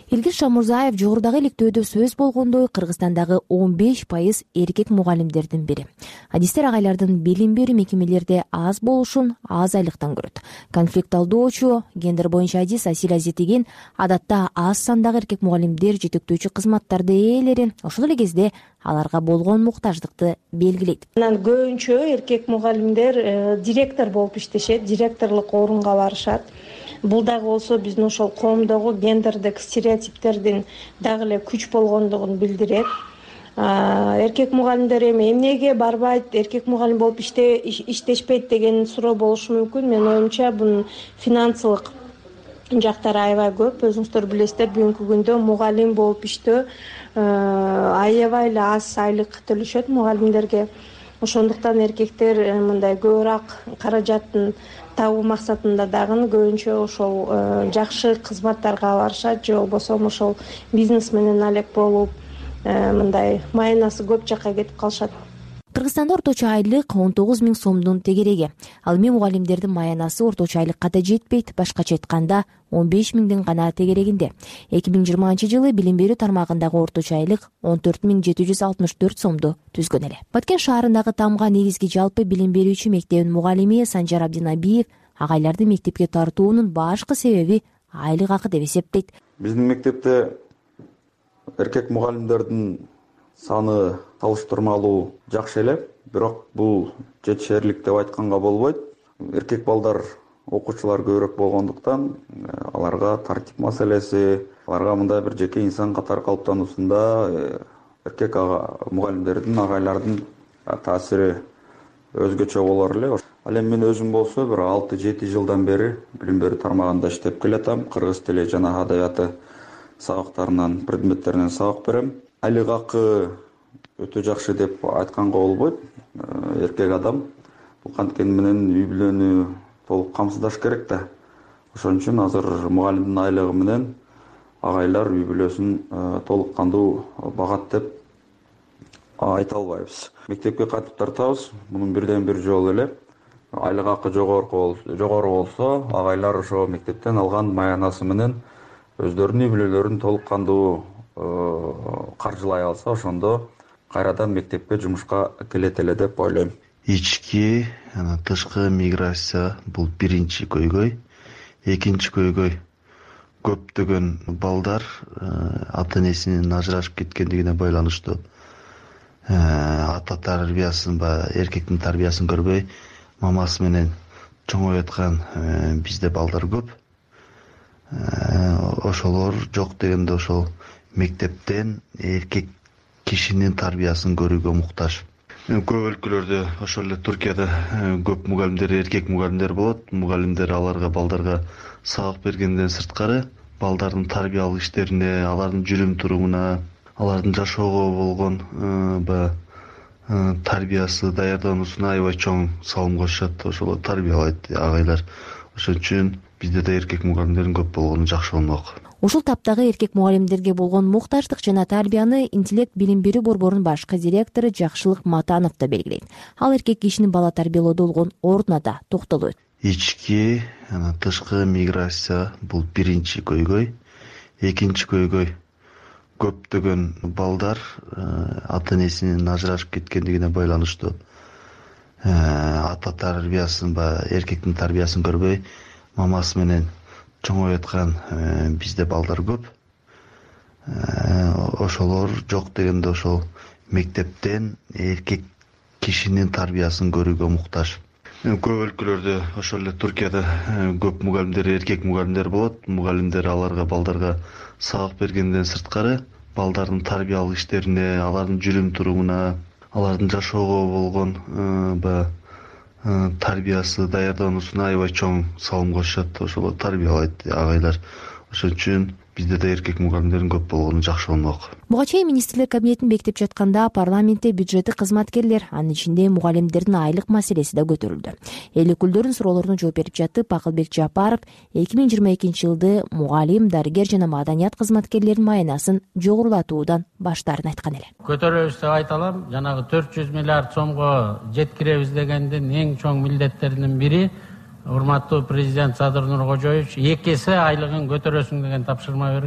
Элдир Шамурзаев жогорудагы иликтөөдө сөз болгондой, Кыргызстандагы он беш пайыз эркек мугалимдердин бири. Адистер агайлардын билим берүү мекемелерде аз болушун аз айлыктан көрөт. Конфликт алдоочу гендер боюнча адис Асил Азетиген адатта аз сандагы эркек мугалимдер жетектөөчү кызматтарды ээлери, ошол эле кезде аларга болгон муктаждыкты белгилейт. Анан көбүнчө эркек мугалимдер директор болуп иштешет, директорлук орунга барышат. Бул дагы болсо биздин ошол коомдогу гендердик стереотиптердин дагы эле күч болгондугун билдирет. Эркек мугалимдер эми эмнеге барбайт, эркек мугалим болуп иштешпейт деген суроо болушу мүмкүн. Менин оюмча бунун финансылык жактары аябай көп. Өзүңүздөр билесиздер, бүгүнкү күндө мугалим болуп иштөө аябай эле аз айлык төлөшөт мугалимдерге. Ошондуктан эркектер мындай көбүрөөк каражатын табуу максатында дагы көбүнчө ошол жакшы кызматтарга барышат, же болбосо ошол бизнес менен алек болуп мындай майнасы көп жакка кетип калышат. Кыргызстанда орточо айлык он тогуз миң сомдун тегереги. Ал эми мугалимдердин маянасы орточо айлыкка да жетпейт, башкача айтканда он беш миңдин гана тегерегинде. эки миң жыйырманчы жылы билим берүү тармагындагы орточо айлык он төрт миң жети жүз алтымыш төрт сомду түзгөн эле. Баткен шаарындагы Тамга негизги жалпы билим берүүчү мектебинин мугалими Санжар Абдинабиев агайларды мектепке тартуунун башкы себеби айлык акы деп эсептейт. Биздин мектепте эркек мугалимдердин саны салыштырмалуу жакшы эле, бирок бул жетишерлик деп айтканга болбойт. Эркек балдар окуучулар көбүрөөк болгондуктан аларга тартип маселеси, аларга мындай бир жеке инсан катары калыптануусунда эркек мугалимдердин, агайлардын таасири өзгөчө болор эле. Ал эми мен өзүм болсо бир алты жети жылдан бери билим берүү тармагында иштеп келатам. Кыргыз тили жана адабияты сабактарынан, предметтеринен сабак берем. Айлык акы өтө жакшы деп айтканга болбойт. Эркек адам бул канткени менен үй бүлөнү толук камсыздаш керек да. Ошон үчүн азыр мугалимдин айлыгы менен агайлар үй бүлөсүн толук кандуу багат деп айта албайбыз. Мектепке кайтып тартабыз. Мунун бирден бир жолу эле айлык акы жогору жогору болсо, агайлар ошо мектептен алган маянасы менен өздөрүнүн үй бүлөлөрүн толук кандуу каржылай алса, ошондо кайрадан мектепке жумушка келет эле деп ойлойм. Ички, анан тышкы миграция бул биринчи көйгөй. Экинчи көйгөй көптөгөн балдар ата энесинин ажырашып кеткендигине байланыштуу ата тарбиясын ба эркектин тарбиясын көрбөй мамасы менен чоңоюп аткан бизде балдар көп. Ошолор жок дегенде ошол мектептен эркек кишинин тарбиясын көрүүгө муктаж. Көп өлкөлөрдө, ошол эле Туркияда көп мугалимдер, эркек мугалимдер болот. Мугалимдер аларга балдарга сабак бергенден сырткары балдардын тарбиялык иштерине, алардын жүрүм турумуна, алардын жашоого болгон ба тарбиясы, даярдануусуна аябай чоң салым кошушат. Ошол тарбиялайт агайлар. Ошон үчүн бизде да эркек мугалимдердин көп болгону жакшы болмок. Ушул таптагы эркек мугалимдерге болгон муктаждык жана тарбияны интеллект билим берүү борборунун башкы директору Жакшылык Матанов да белгилейт. Ал эркек кишинин бала тарбиялоодо болгон ордуна да токтолот. Ички, анан тышкы миграция бул биринчи көйгөй. Экинчи көйгөй көптөгөн балдар ата энесинин ажырашып кеткендигине байланыштуу ата тарбиясын ба эркектин тарбиясын көрбөй мамасы менен чоңоюп аткан бизде балдар көп. Ошолор жок дегенде ошол мектептен эркек кишинин тарбиясын көрүүгө муктаж. Көп өлкөлөрдө, ошол эле Туркияда көп мугалимдер, эркек мугалимдер болот. Мугалимдер аларга балдарга сабак бергенден сырткары балдардын тарбиялык иштерине, алардын жүрүм турумуна, алардын жашоого болгон ба тарбиясы, даярдануусуна аябай чоң салым кошушат. Ошол тарбиялайт агайлар. Ошон үчүн бизде да эркек мугалимдердин көп болгону жакшы болмок. Буга чейин министрлер кабинетин бекитип жатканда парламентте бюджеттик кызматкерлер, анын ичинде мугалимдердин айлык маселеси да көтөрүлдү. Эл өкүлдөрүнүн суроолоруна жооп берип жатып, Акылбек Жапаров эки миң жыйырма экинчи жылды мугалим, дарыгер жана маданият кызматкерлеринин маянасын жогорулатуудан баштаарын айткан эле. Көтөрөбүз деп айта алам. Жанагы төрт жүз миллиард сомго жеткиребиз дегендин эң чоң милдеттеринин бири урматтуу президент Садыр Нуркожоевич эки эсе айлыгын көтөрөсүң деген тапшырма берген.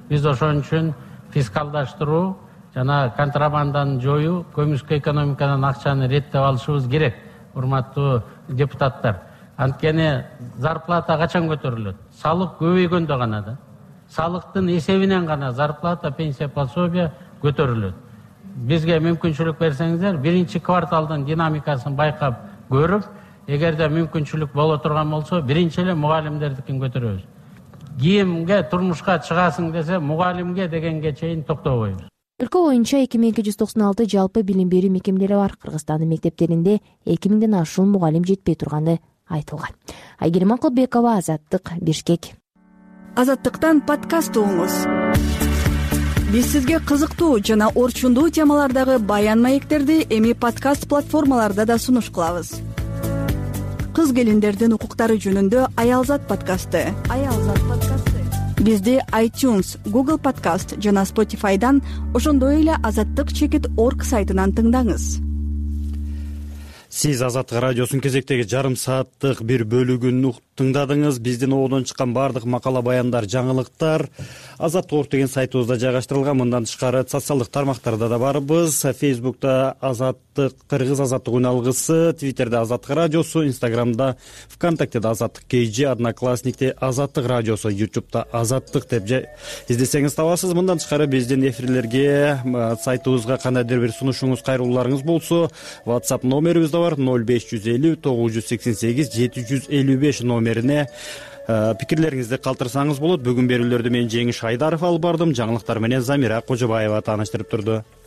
биз ошон үчүн фискалдаштыруу жана контрабанданы жоюу, көмүскө экономикадан акчаны реттеп алышыбыз керек, урматтуу депутаттар. Анткени зарплата качан көтөрүлөт? Салык көбөйгөндө гана да. Салыктын эсебинен гана зарплата, пенсия, пособие көтөрүлөт. Бизге мүмкүнчүлүк берсеңиздер, биринчи кварталдын динамикасын байкап көрүп, эгерде мүмкүнчүлүк боло турган болсо, биринчи эле мугалимдердикин көтөрөбүз. Кийимге, турмушка чыгасың десе, мугалимге дегенге чейин токтобойбуз. Өлкө боюнча эки миң эки жүз токсон алты жалпы билим берүү мекемелери бар. Кыргызстандын мектептеринде эки миңден ашуун мугалим жетпей турганы айтылган. Айгерим Акылбекова, Азаттык, Бишкек. Азаттыктан подкаст угуңуз. Биз сизге кызыктуу жана орчундуу темалардагы баян маектерди эми подкаст платформаларда да сунуш кылабыз. Кыз келиндердин укуктары жөнүндө Аялзат подкасты. Аялзат подкасты. Бизди iTunes, Google Podcast жана Spotify'дан, ошондой эле азаттык чекит орг сайтынан тыңдаңыз. Сиз Азаттык радиосунун кезектеги жарым сааттык бир бөлүгүн тыңдадыңыз. Биздин оодон чыккан баардык макала, баяндар, жаңылыктар Азаттык орг деген сайтыбызда жайгаштырылган. Мындан тышкары социалдык тармактарда да барбыз. Facebook'та Азаттык Кыргыз, Азаттык үн алгысы, Twitter'де Азаттык радиосу, Instagram'да, ВКонтактеде Азаттык кей джи, Одноклассникте Азаттык радиосу, YouTube'да Азаттык деп издесеңиз табасыз. Мындан тышкары биздин эфирлерге, сайтыбызга кандайдыр бир сунушуңуз, кайрылууларыңыз болсо, WhatsApp номерибиз да бар, ноль беш жүз элүү тогуз жүз сексен сегиз жети жүз элүү беш номерине пикирлериңизди калтырсаңыз болот. Бүгүн берүүлөрдү мен Жеңиш Айдаров алып бардым. Жаңылыктар менен Замира Кожобаева тааныштырып турду.